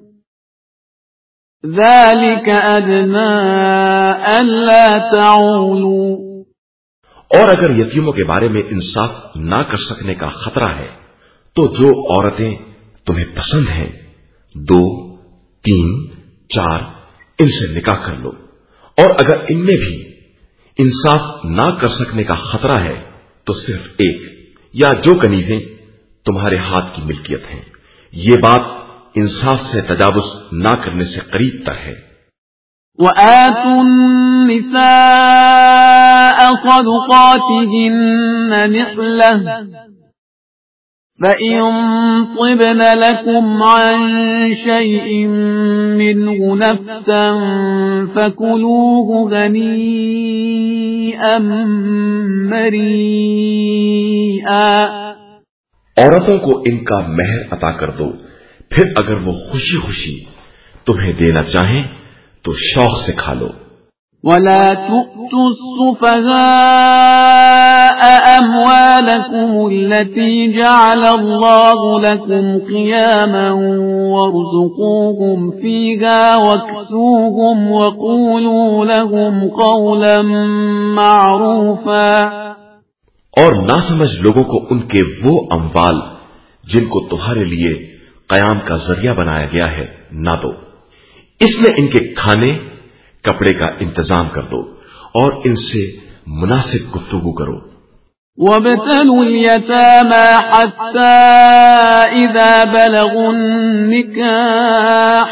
ذَلِكَ أَدْنَىٰ أَلَّا تَعُولُوا۔ اور اگر یتیموں کے بارے میں انصاف نہ کر سکنے کا خطرہ ہے تو جو عورتیں تمہیں پسند ہیں 2، 3، 4 ان سے نکاح کر لو، اور اگر ان میں بھی انصاف نہ کر سکنے کا خطرہ ہے تو صرف ایک یا جو کنیزیں تمہارے ہاتھ کی ملکیت ہیں۔ یہ بات انصاف سے تجاوز نہ کرنے سے قریب تر ہے۔ وَآتُوا النِّسَاءَ صَدُقَاتِهِنَّ نِحْلَةً فَإِن طِبْنَ لَكُمْ عَن شَيْءٍ مِّنْهُ نَفْسًا فَكُلُوهُ هَنِيئًا مَّرِيئًا۔ عورتوں کو ان کا مہر عطا کر دو، پھر اگر وہ خوشی خوشی تمہیں دینا چاہیں تو شوق سے کھا لو۔ وَلَا تُؤْتُوا السُّفَهَاءَ أَمْوَالَكُمُ الَّتِي جَعَلَ اللَّهُ لَكُمْ قِيَامًا وَارْزُقُوهُمْ فِيهَا وَاكْسُوهُمْ وَقُولُوا لَهُمْ قَوْلًا مَّعْرُوفًا۔ اور نہ سمجھ لوگوں کو ان کے وہ اموال جن کو تمہارے لیے قیام کا ذریعہ بنایا گیا ہے نہ دو، اس میں ان کے کھانے کپڑے کا انتظام کر دو اور ان سے مناسب گفتگو کرو۔ وَابْتَلُوا الْيَتَامَى حَتَّى إِذَا بَلَغُوا النِّكَاحَ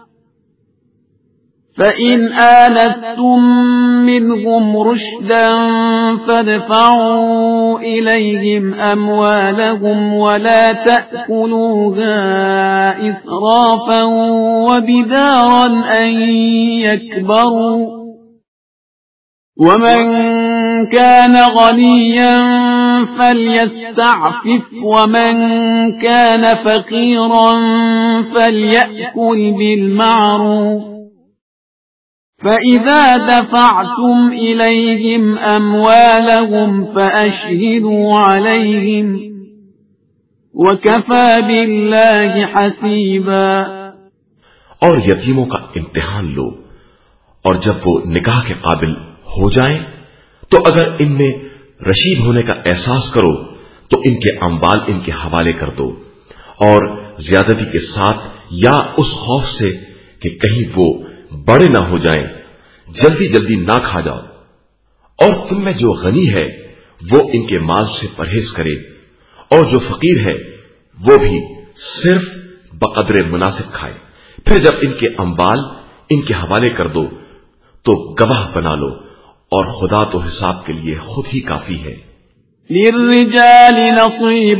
فَإِنْ آنَسْتُم مِّنْهُمْ رُشْدًا فَادْفَعُوا إِلَيْهِمْ أَمْوَالَهُمْ وَلَا تَأْكُلُوهَا إِسْرَافًا وَبِدَارًا أَن يَكْبَرُوا ۚ وَمَن كَانَ غَنِيًّا فَلْيَسْتَعْفِفْ وَمَن كَانَ فَقِيرًا فَلْيَأْكُلْ بِالْمَعْرُوفِ ۚ فَإِذَا دَفَعْتُمْ إِلَيْهِمْ أَمْوَالَهُمْ فَأَشْهِدُوا عَلَيْهِمْ ۚ وَكَفَى بِاللَّهِ حَسِيبًا۔ اور یتیموں کا امتحان لو، اور جب وہ نکاح کے قابل ہو جائیں تو اگر ان میں رشید ہونے کا احساس کرو تو ان کے اموال ان کے حوالے کر دو، اور زیادتی کے ساتھ یا اس خوف سے کہ کہیں وہ بڑے نہ ہو جائیں جلدی جلدی نہ کھا جاؤ، اور تم میں جو غنی ہے وہ ان کے مال سے پرہیز کرے، اور جو فقیر ہے وہ بھی صرف بقدر مناسب کھائے۔ پھر جب ان کے اموال ان کے حوالے کر دو تو گواہ بنا لو اور خدا تو حساب کے لیے خود ہی کافی ہے. للرجال نصيب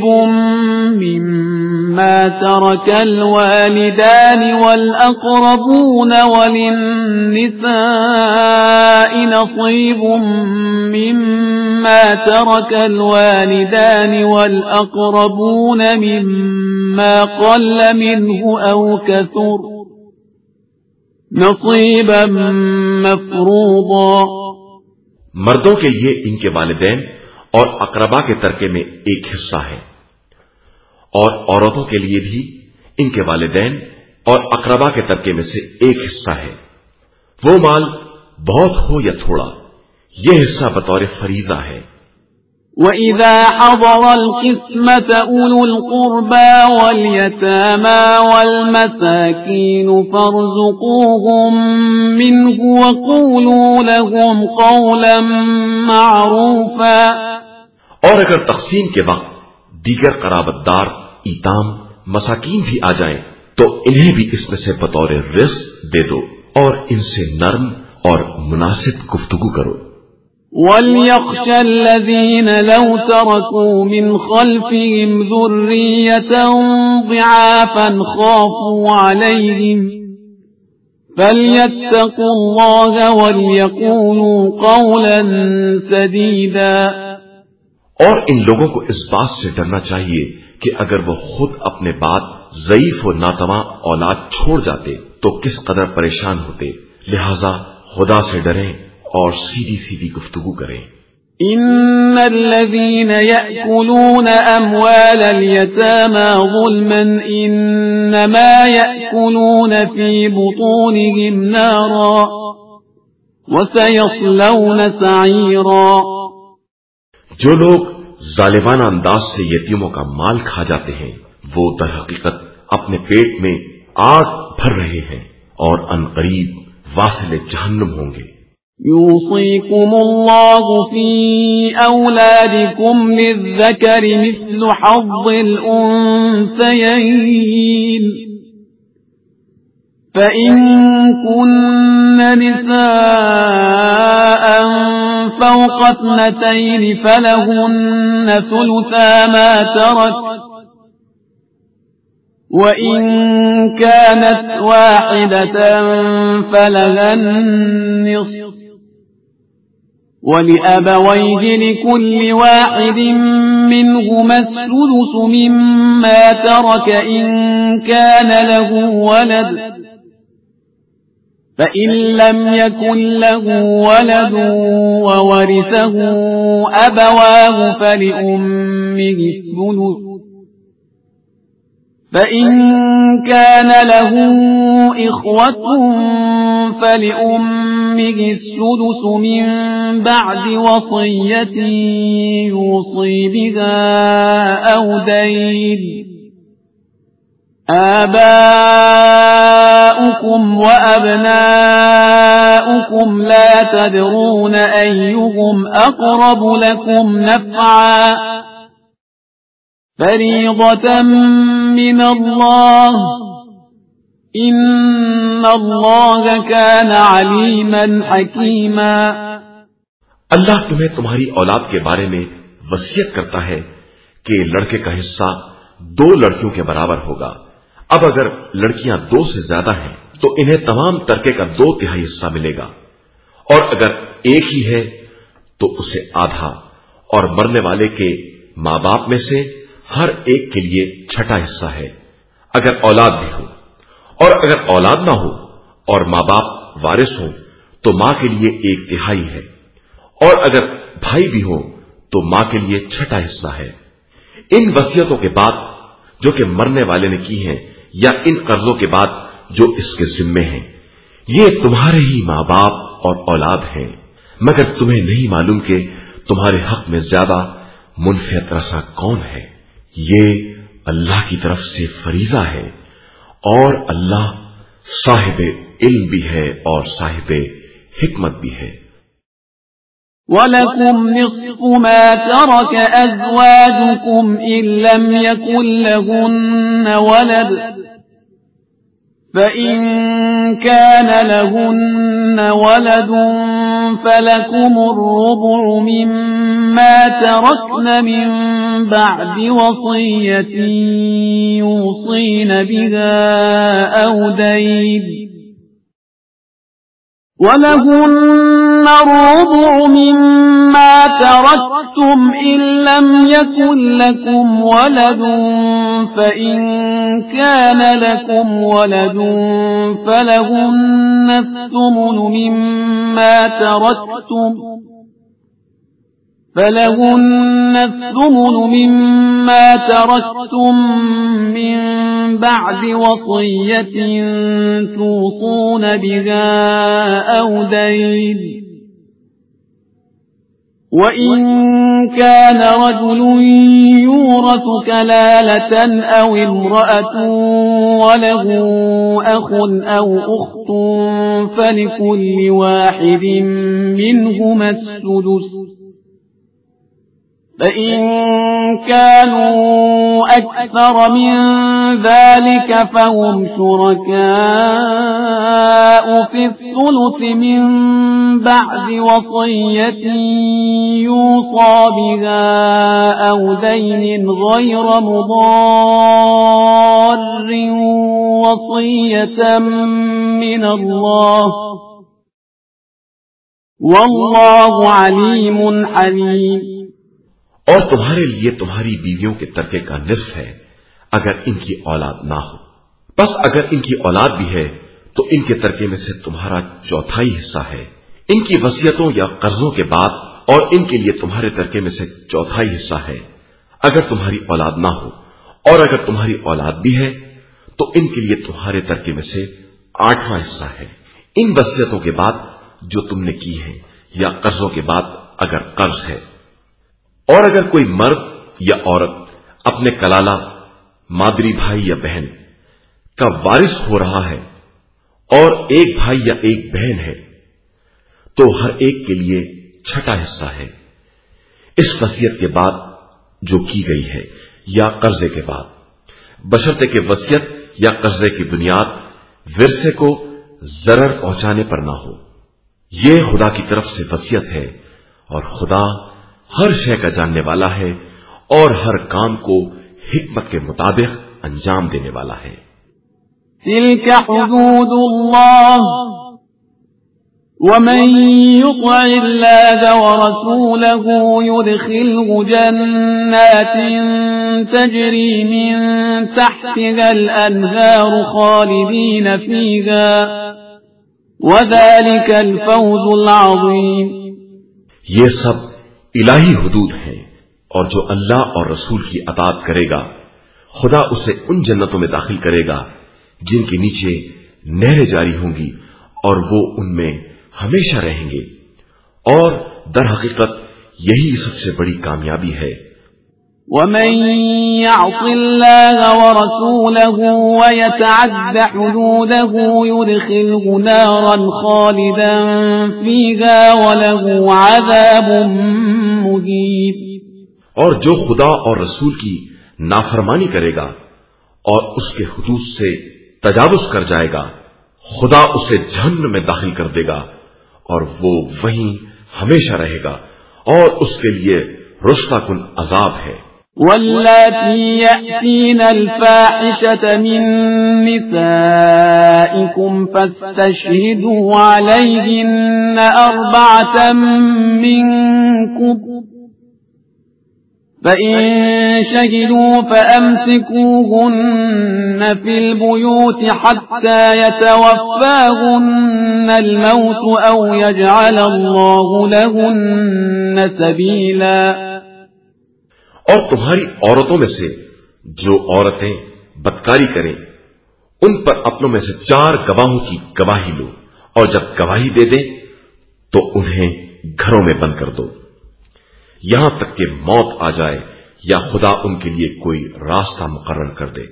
مما ترك الوالدان والأقربون وللنساء نصيب مما ترك الوالدان والأقربون مما قل منه أو كثر نصيبا مفروضا. مردوں کے لیے ان کے والدین اور اقربا کے ترکے میں ایک حصہ ہے، اور عورتوں کے لیے بھی ان کے والدین اور اقربا کے ترکے میں سے ایک حصہ ہے. وہ مال بہت ہو یا تھوڑا، یہ حصہ بطور فریضہ ہے. وَإِذَا حَضَرَ الْقِسْمَةَ أُولُو الْقُرْبَى وَالْيَتَامَى وَالْمَسَاكِينُ فَارْزُقُوهُم مِّنْهُ وَقُولُوا لَهُمْ قَوْلًا مَّعْرُوفًا. اور اگر تقسیم کے وقت دیگر قرابتدار ایتام مساکین بھی آ جائیں تو انہیں بھی اس میں سے بطور رزق دے دو اور ان سے نرم اور مناسب گفتگو کرو. وَلْيَخْشَ الَّذِينَ لَوْ تَرَكُوا مِنْ خَلْفِهِمْ ذُرِّيَّةً ضِعَافًا خَافُوا عَلَيْهِمْ فَلْيَتَّقُوا اللَّهَ وَلْيَقُولُوا قَوْلًا سَدِيدًا. اور ان لوگوں کو اس بات سے ڈرنا چاہیے کہ اگر وہ خود اپنے بعد ضعیف و ناتواں اولاد چھوڑ جاتے تو کس قدر پریشان ہوتے، لہذا خدا سے ڈریں اور سیدھی سیدھی گفتگو کریں. ان الذين يأكلون اموال اليتامى ظلما انما يأكلون في بطونهم نارا وسيصلون سعيرا. جو لوگ ظالمانہ انداز سے یتیموں کا مال کھا جاتے ہیں وہ در حقیقت اپنے پیٹ میں آگ بھر رہے ہیں اور عنقریب واصل جہنم ہوں گے. يوصيكم الله في أولادكم للذكر مثل حظ الأنثيين فإن كن نساء فوق 2 فلهن ثلثا ما ترك وَإِن كَانَتْ وَاحِدَةً فَلَهَا النِّصْفُ وَلِأَبَوَيْهِ لِكُلِّ وَاحِدٍ مِّنْهُمَا السُّدُسُ مِمَّا تَرَكَ إِن كَانَ لَهُ وَلَدٌ فَإِن لَّمْ يَكُن لَّهُ وَلَدٌ وَوَرِثَهُ أَبَوَاهُ فَلِأُمِّهِ الثُّلُثُ فَإِن كَانَ لَهُ إِخْوَةٌ فَلِأُمِّهِ السُّدُسُ مِن بَعْدِ وَصِيَّةٍ يُوصِي بِهَا أَوْ دَيْنٍ. آباؤكم وأبناؤكم لا تدرون أيهم أقرب لكم نفعا فريضة من الله إن الله كان عليما حكيما. اللہ تمہیں تمہاری اولاد کے بارے میں وصیت کرتا ہے کہ لڑکے کا حصہ 2 لڑکیوں کے برابر ہوگا. اب اگر لڑکیاں 2 سے زیادہ ہیں تو انہیں تمام ترکے کا 2/3 حصہ ملے گا، اور اگر ایک ہی ہے تو اسے آدھا، اور مرنے والے کے ماں باپ میں سے ہر ایک کے لیے 6واں حصہ ہے اگر اولاد بھی ہو، اور اگر اولاد نہ ہو اور ماں باپ وارث ہوں تو ماں کے لیے 1/3 ہے، اور اگر بھائی بھی ہو تو ماں کے لیے 6واں حصہ ہے. ان وصیتوں کے بعد جو کہ مرنے والے نے کی ہیں یا ان قرضوں کے بعد جو اس کے ذمے ہیں، یہ تمہارے ہی ماں باپ اور اولاد ہیں، مگر تمہیں نہیں معلوم کہ تمہارے حق میں زیادہ منفعت رسا کون ہے. یہ اللہ کی طرف سے فریضہ ہے، اور اللہ صاحب علم بھی ہے اور صاحب حکمت بھی ہے. وَلَكُمْ نِصْفُ مَا تَرَكَ أَزْوَاجُكُمْ إِن لَّمْ يَكُن لَّهُنَّ وَلَدٌ فإن كان لهن ولد فلكم الربع مما تركن من بعد وصية يوصين بها أو دين ولهن الربع مما تركتم إن لم يكن لكم ولد فإن كان لكم ولد فلهن الثمن مما تركتم من بعد وصية توصون بها أو دين وإن كان رجل يورث كلالة أو امرأة وله أخ أو أخت فلكل واحد منهما السدس فإن كانوا أكثر من ذلك فهم شركاء في الثلث من بعد وصية يوصى بها أو دين غير مضار وصية من الله والله عليم حليم. اور تمہارے لیے تمہاری بیویوں کے ترکے کا نصف ہے اگر ان کی اولاد نہ ہو. بس اگر ان کی اولاد بھی ہے تو ان کے ترکے میں سے تمہارا چوتھائی حصہ ہے ان کی وصیتوں یا قرضوں کے بعد، اور ان کے لیے تمہارے ترکے میں سے چوتھائی حصہ ہے اگر تمہاری اولاد نہ ہو، اور اگر تمہاری اولاد بھی ہے تو ان کے لیے تمہارے ترکے میں سے آٹھواں حصہ ہے ان وصیتوں کے بعد جو تم نے کی ہیں یا قرضوں کے بعد اگر قرض ہے. اور اگر کوئی مرد یا عورت اپنے کلالہ، مادری بھائی یا بہن کا وارث ہو رہا ہے اور ایک بھائی یا ایک بہن ہے تو ہر ایک کے لیے چھٹا حصہ ہے اس وصیت کے بعد جو کی گئی ہے یا قرضے کے بعد، بشرطے کہ وصیت یا قرضے کی بنیاد ورثے کو ضرر پہنچانے پر نہ ہو. یہ خدا کی طرف سے وصیت ہے اور خدا ہر شے کا جاننے والا ہے اور ہر کام کو حکمت کے مطابق انجام دینے والا ہے. تلك حدود الله ومن يطع الله ورسوله يدخله جنات تجري من تحتها الأنهار خالدين فيها وذلك الفوز العظيم. یہ سب الہی حدود ہیں، اور جو اللہ اور رسول کی اطاعت کرے گا خدا اسے ان جنتوں میں داخل کرے گا جن کے نیچے نہریں جاری ہوں گی اور وہ ان میں ہمیشہ رہیں گے، اور در حقیقت یہی سب سے بڑی کامیابی ہے. ومن يعص الله ورسوله ويتعد حدوده يدخله نارا خالدا فيها وله عذاب مهين. اور جو خدا اور رسول کی نافرمانی کرے گا اور اس کے حدود سے تجاوز کر جائے گا خدا اسے جہنم میں داخل کر دے گا اور وہ وہیں ہمیشہ رہے گا اور اس کے لیے رسوا کن عذاب ہے. واللاتي يأتين الفاحشة من نسائكم فاستشهدوا عليهن 4 منكم فإن شهدوا فأمسكوهن في البيوت حتى يتوفاهن الموت أو يجعل الله لهن سبيلا. اور تمہاری عورتوں میں سے جو عورتیں بدکاری کریں ان پر اپنوں میں سے 4 گواہوں کی گواہی لو، اور جب گواہی دے دیں تو انہیں گھروں میں بند کر دو یہاں تک کہ موت آ جائے یا خدا ان کے لیے کوئی راستہ مقرر کر دے.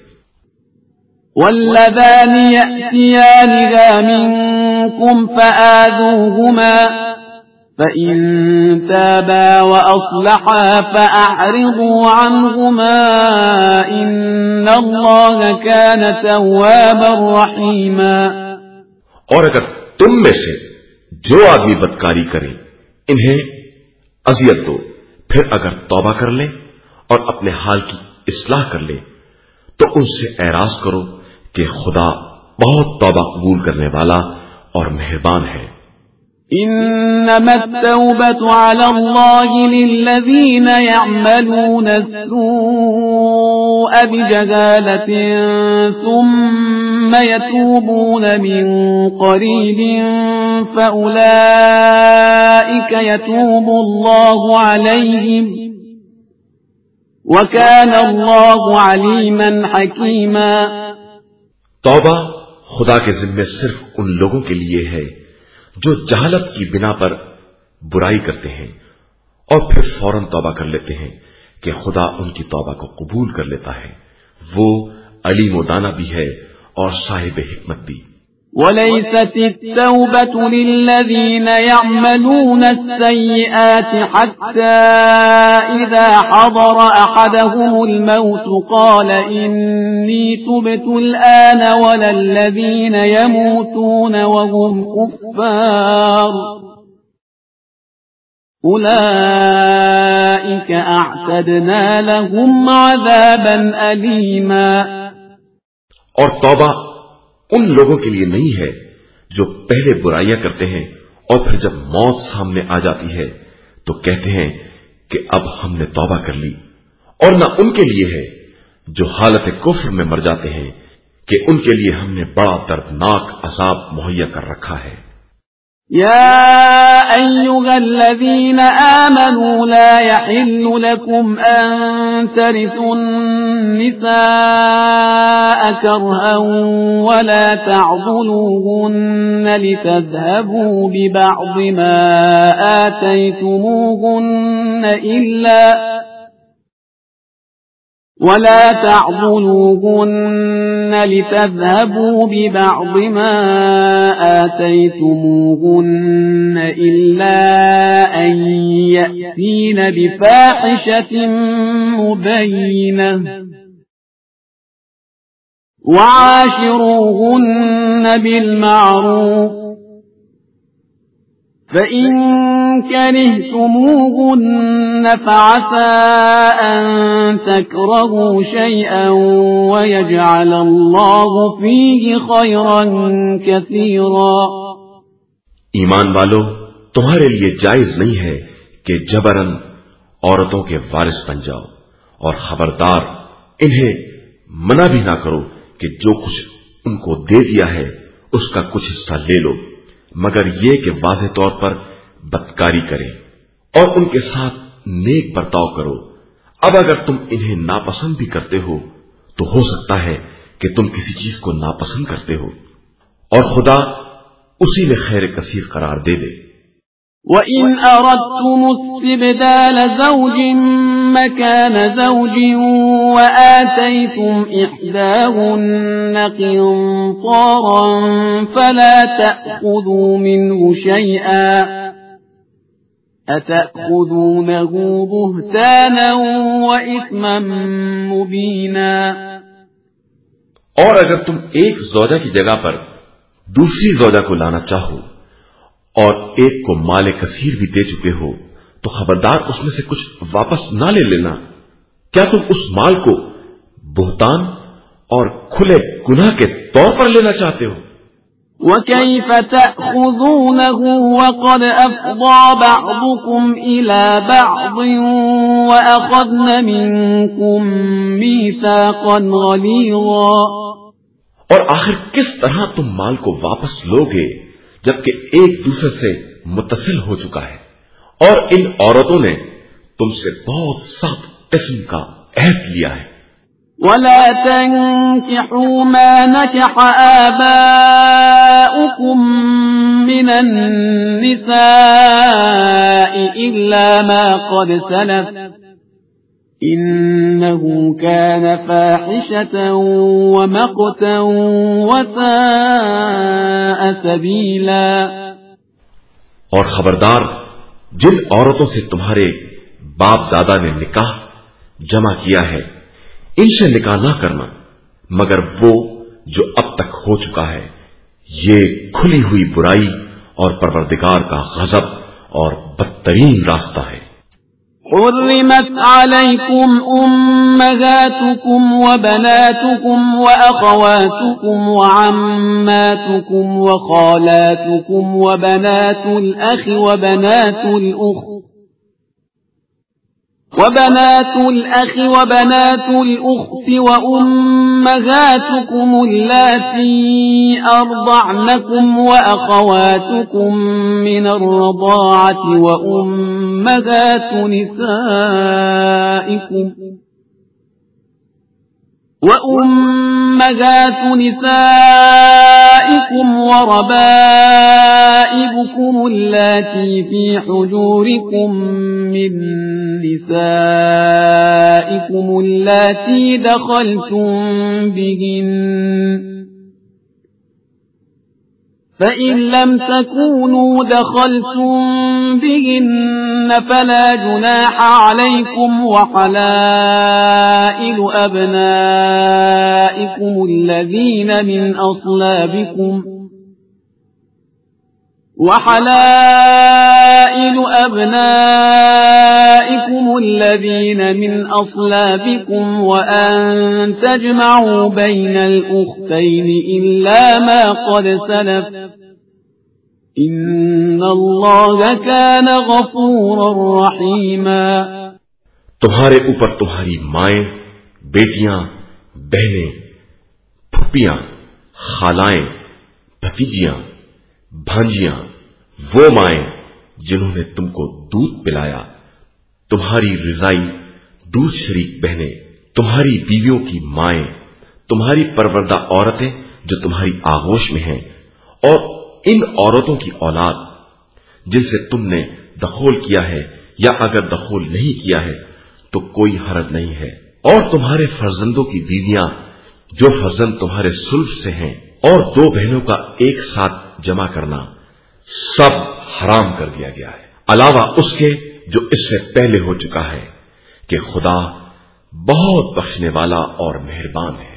واللذان يأتيانها منكم فآذوهما فإن تابا وأصلحا فأعرضوا عنهما إن الله كان توابا رحيما۔ اور اگر تم میں سے جو آدمی بدکاری کرے انہیں اذیت دو، پھر اگر توبہ کر لے اور اپنے حال کی اصلاح کر لے تو ان سے اعراض کرو کہ خدا بہت توبہ قبول کرنے والا اور مہربان ہے۔ انما التوبة على الله للذين يعملون السوء بجهالة ثم يتوبون من قريب فأولئك يتوب الله عليهم وكان الله عليما حكيما۔ توبہ خدا کے ذمے صرف ان لوگوں کے لیے ہے جو جہالت کی بنا پر برائی کرتے ہیں اور پھر فوراً توبہ کر لیتے ہیں کہ خدا ان کی توبہ کو قبول کر لیتا ہے، وہ علیم و دانا بھی ہے اور صاحب حکمت بھی۔ وَلَيْسَتِ التَّوْبَةُ لِلَّذِينَ يَعْمَلُونَ السَّيِّئَاتِ حَتَّى إِذَا حَضَرَ أَحَدَهُمُ الْمَوْتُ قَالَ إِنِّي تُبْتُ الْآنَ وَلَا الَّذِينَ يَمُوتُونَ وَهُمْ كُفَّارٌ أُولَئِكَ أَعْتَدْنَا لَهُمْ عَذَابًا أَلِيمًا۔ اور توبہ ان لوگوں کے لیے نہیں ہے جو پہلے برائیاں کرتے ہیں اور پھر جب موت سامنے آ جاتی ہے تو کہتے ہیں کہ اب ہم نے توبہ کر لی، اور نہ ان کے لیے ہے جو حالت کفر میں مر جاتے ہیں کہ ان کے لیے ہم نے بڑا دردناک عذاب مہیا کر رکھا ہے۔ يا أيها الذين آمنوا لا يحل لكم أن ترثوا النساء كرها ولا تعضلوهن لتذهبوا ببعض ما آتيتموهن إلا أن يأتين بفاحشة مبينة وعاشروهن بالمعروف فإن كرهتموهن فعسى أن تكرهوا شيئا ويجعل الله فيه خيرا كثيرا۔ ایمان والو، تمہارے لیے جائز نہیں ہے کہ جبراً عورتوں کے وارث بن جاؤ، اور خبردار انہیں منع بھی نہ کرو کہ جو کچھ ان کو دے دیا ہے اس کا کچھ حصہ لے لو، مگر یہ کہ واضح طور پر بدکاری کرے اور ان کے ساتھ نیک برتاؤ کرو۔ اب اگر تم انہیں ناپسند بھی کرتے ہو تو ہو سکتا ہے کہ تم کسی چیز کو ناپسند کرتے ہو، اور خدا اسی میں خیر کثیر قرار دے دے۔ وَإِنْ أَرَدْتُمُ اسْتِبْدَالَ زَوْجٍ مَّكَانَ زَوْجٍ وَآتَيْتُمْ إِحْدَاهُنَّ قِنطَارًا فَلَا تَأْخُذُوا مِنْهُ شَيْئًا أَتَأْخُذُونَهُ بُهْتَانًا وَإِثْمًا مُّبِينًا۔ اور اگر تم ایک زوجہ کی جگہ پر دوسری زوجہ کو لانا چاہو اور ایک کو مال کثیر بھی دے چکے ہو تو خبردار اس میں سے کچھ واپس نہ لے لینا۔ کیا تم اس مال کو بہتان اور کھلے گناہ کے طور پر لینا چاہتے ہو؟ وَكَيْفَ تَأْخُذُونَهُ وَقَدْ أَفْضَىٰ بَعْضُكُمْ إِلَىٰ بَعْضٍ وَأَخَذْنَ مِنكُم مِّيثَاقًا غَلِيظًا۔ اور آخر کس طرح تم مال کو واپس لوگے جبکہ ایک دوسرے سے متصل ہو چکا ہے، اور ان عورتوں نے تم سے بہت سخت قسم کا عہد لیا ہے۔ وَلَا تَنكِحُوا مَا نَكَحَ آبَاؤُكُم مِّنَ النِّسَاءِ إِلَّا مَا قَدْ سَلَفَ إِنَّهُ كَانَ فَاحِشَةً وَمَقْتًا وَسَاءَ سَبِيلًا۔ اور خبردار जिन औरतों से तुम्हारे बाप दादा ने निकाह जमा किया है, इनसे निकाह ना करना मगर वो जो अब तक हो चुका है। ये खुली हुई बुराई और परवरदिगार का गजब और बदतरीन रास्ता है। حرمت عليكم أمهاتكم وبناتكم وأخواتكم وعماتكم وخالاتكم وبنات الأخ وبنات وبنات الأخت وأمهاتكم اللاتي أرضعنكم وأخواتكم من الرضاعة وأمهات نسائكم وربائبكم اللاتي في حجوركم من نسائكم اللاتي دخلتم بهن فإن لم تكونوا دخلتم بهن فلا جناح عليكم وحلائل أبنائكم الذين من أصلابكم وأن تجمعوا بين الأختين إلا ما قد سلف إن الله كان غفورا رحيما۔ तुम्हारे ऊपर तुम्हारी माएं, बेटियां, बहनें, फुप्पियां, खालाएं, भतीजियां, भांजियां, वो माएं जिन्होंने तुमको दूध पिलाया, तुम्हारी रिजाई दूध शरीक बहनें, तुम्हारी बीवियों की माएं, तुम्हारी परवरदा औरतें जो तुम्हारी आगोश में हैं, और इन औरतों की औलाद जिनसे तुमने दखोल किया है या अगर दखोल नहीं किया है तो कोई हरज नहीं है, और तुम्हारे फर्जंदों की बीवियां जो फर्जंद तुम्हारे सुल्फ से हैं, और दो बहनों का एक साथ जमा करना सब हराम कर दिया गया है, अलावा उसके जो इससे पहले हो चुका है कि खुदा बहुत बख्शने वाला और मेहरबान है।